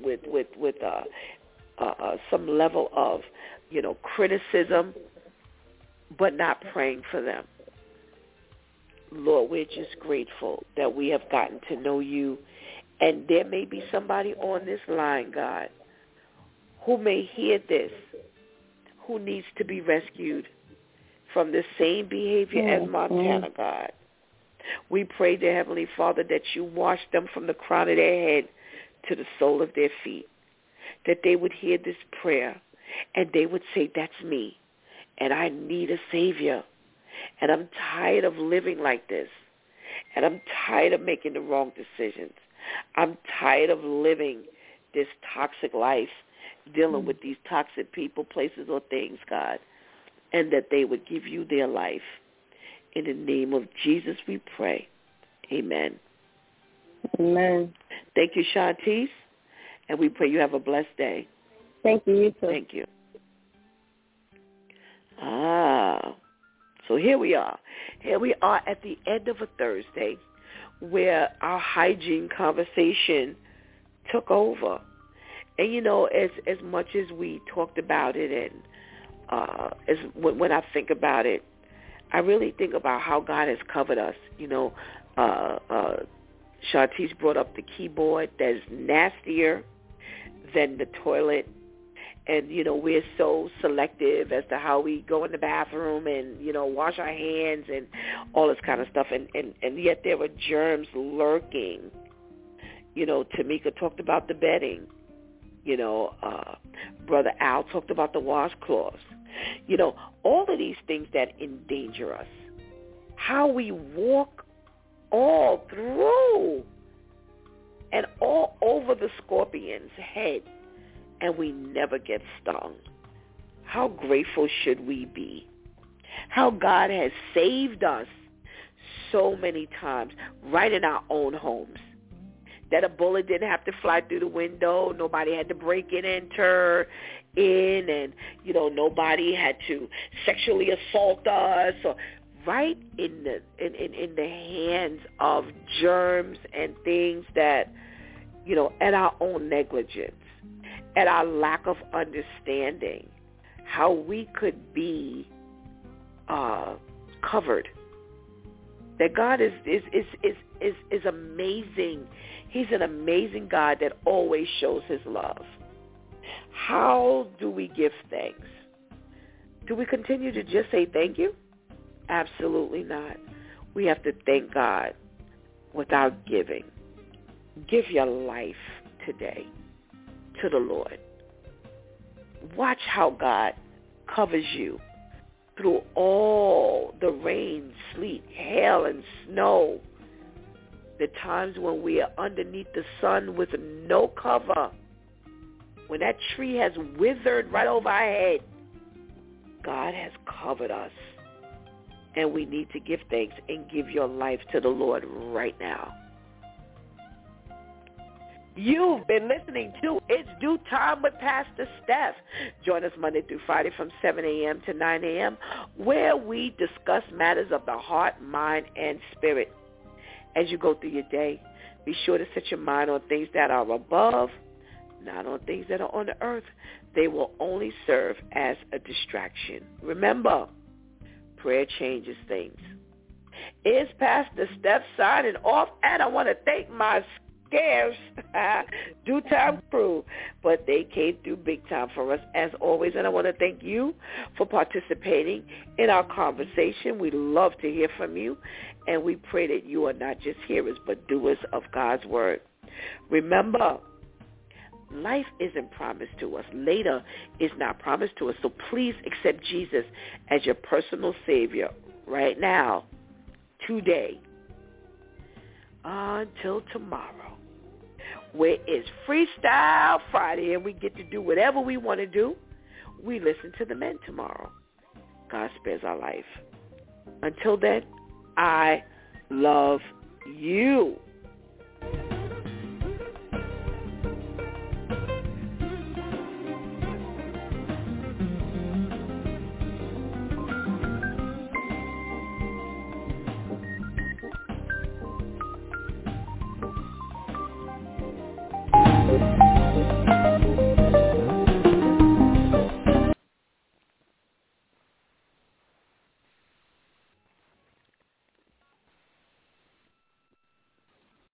some level of, criticism, but not praying for them. Lord, we're just grateful that we have gotten to know you. And there may be somebody on this line, God, who may hear this, who needs to be rescued from the same behavior as Montana, God. We pray, dear Heavenly Father, that you wash them from the crown of their head to the sole of their feet, that they would hear this prayer and they would say, that's me, and I need a Savior. And I'm tired of living like this. And I'm tired of making the wrong decisions. I'm tired of living this toxic life, dealing with these toxic people, places, or things, God. And that they would give you their life. In the name of Jesus we pray. Amen. Amen. Thank you, Shantice. And we pray you have a blessed day. Thank you, you too. Thank you. So here we are. Here we are at the end of a Thursday where our hygiene conversation took over. And, as much as we talked about it and when I think about it, I really think about how God has covered us. Shantice brought up the keyboard that's nastier than the toilet. And, we're so selective as to how we go in the bathroom and, wash our hands and all this kind of stuff. And yet there were germs lurking. Tamika talked about the bedding. Brother Al talked about the washcloths. All of these things that endanger us. How we walk all through and all over the scorpion's head, and we never get stung. How grateful should we be? How God has saved us so many times right in our own homes. That a bullet didn't have to fly through the window. Nobody had to break and enter in, and, nobody had to sexually assault us. Or right in the hands of germs and things that, at our own negligence, at our lack of understanding, how we could be covered. That God is amazing. He's an amazing God that always shows his love. How do we give thanks? Do we continue to just say thank you? Absolutely not. We have to thank God without giving. Give your life today to the Lord. Watch how God covers you through all the rain, sleet, hail, and snow. The times when we are underneath the sun with no cover, when that tree has withered right over our head, God has covered us. And we need to give thanks and give your life to the Lord right now. You've been listening to It's Due Time with Pastor Steph. Join us Monday through Friday from 7 a.m. to 9 a.m. where we discuss matters of the heart, mind, and spirit. As you go through your day, be sure to set your mind on things that are above, not on things that are on the earth. They will only serve as a distraction. Remember, prayer changes things. It's Pastor Steph signing off, and I want to thank my scarce Due Time crew, but they came through big time for us as always, and I want to thank you for participating in our conversation. We love to hear from you, and we pray that you are not just hearers but doers of God's word. Remember, life isn't promised to us. Later is not promised to us, so please accept Jesus as your personal Savior right now, today, until tomorrow, where it's Freestyle Friday and we get to do whatever we want to do. We listen to the men tomorrow. God spares our life. Until then, I love you.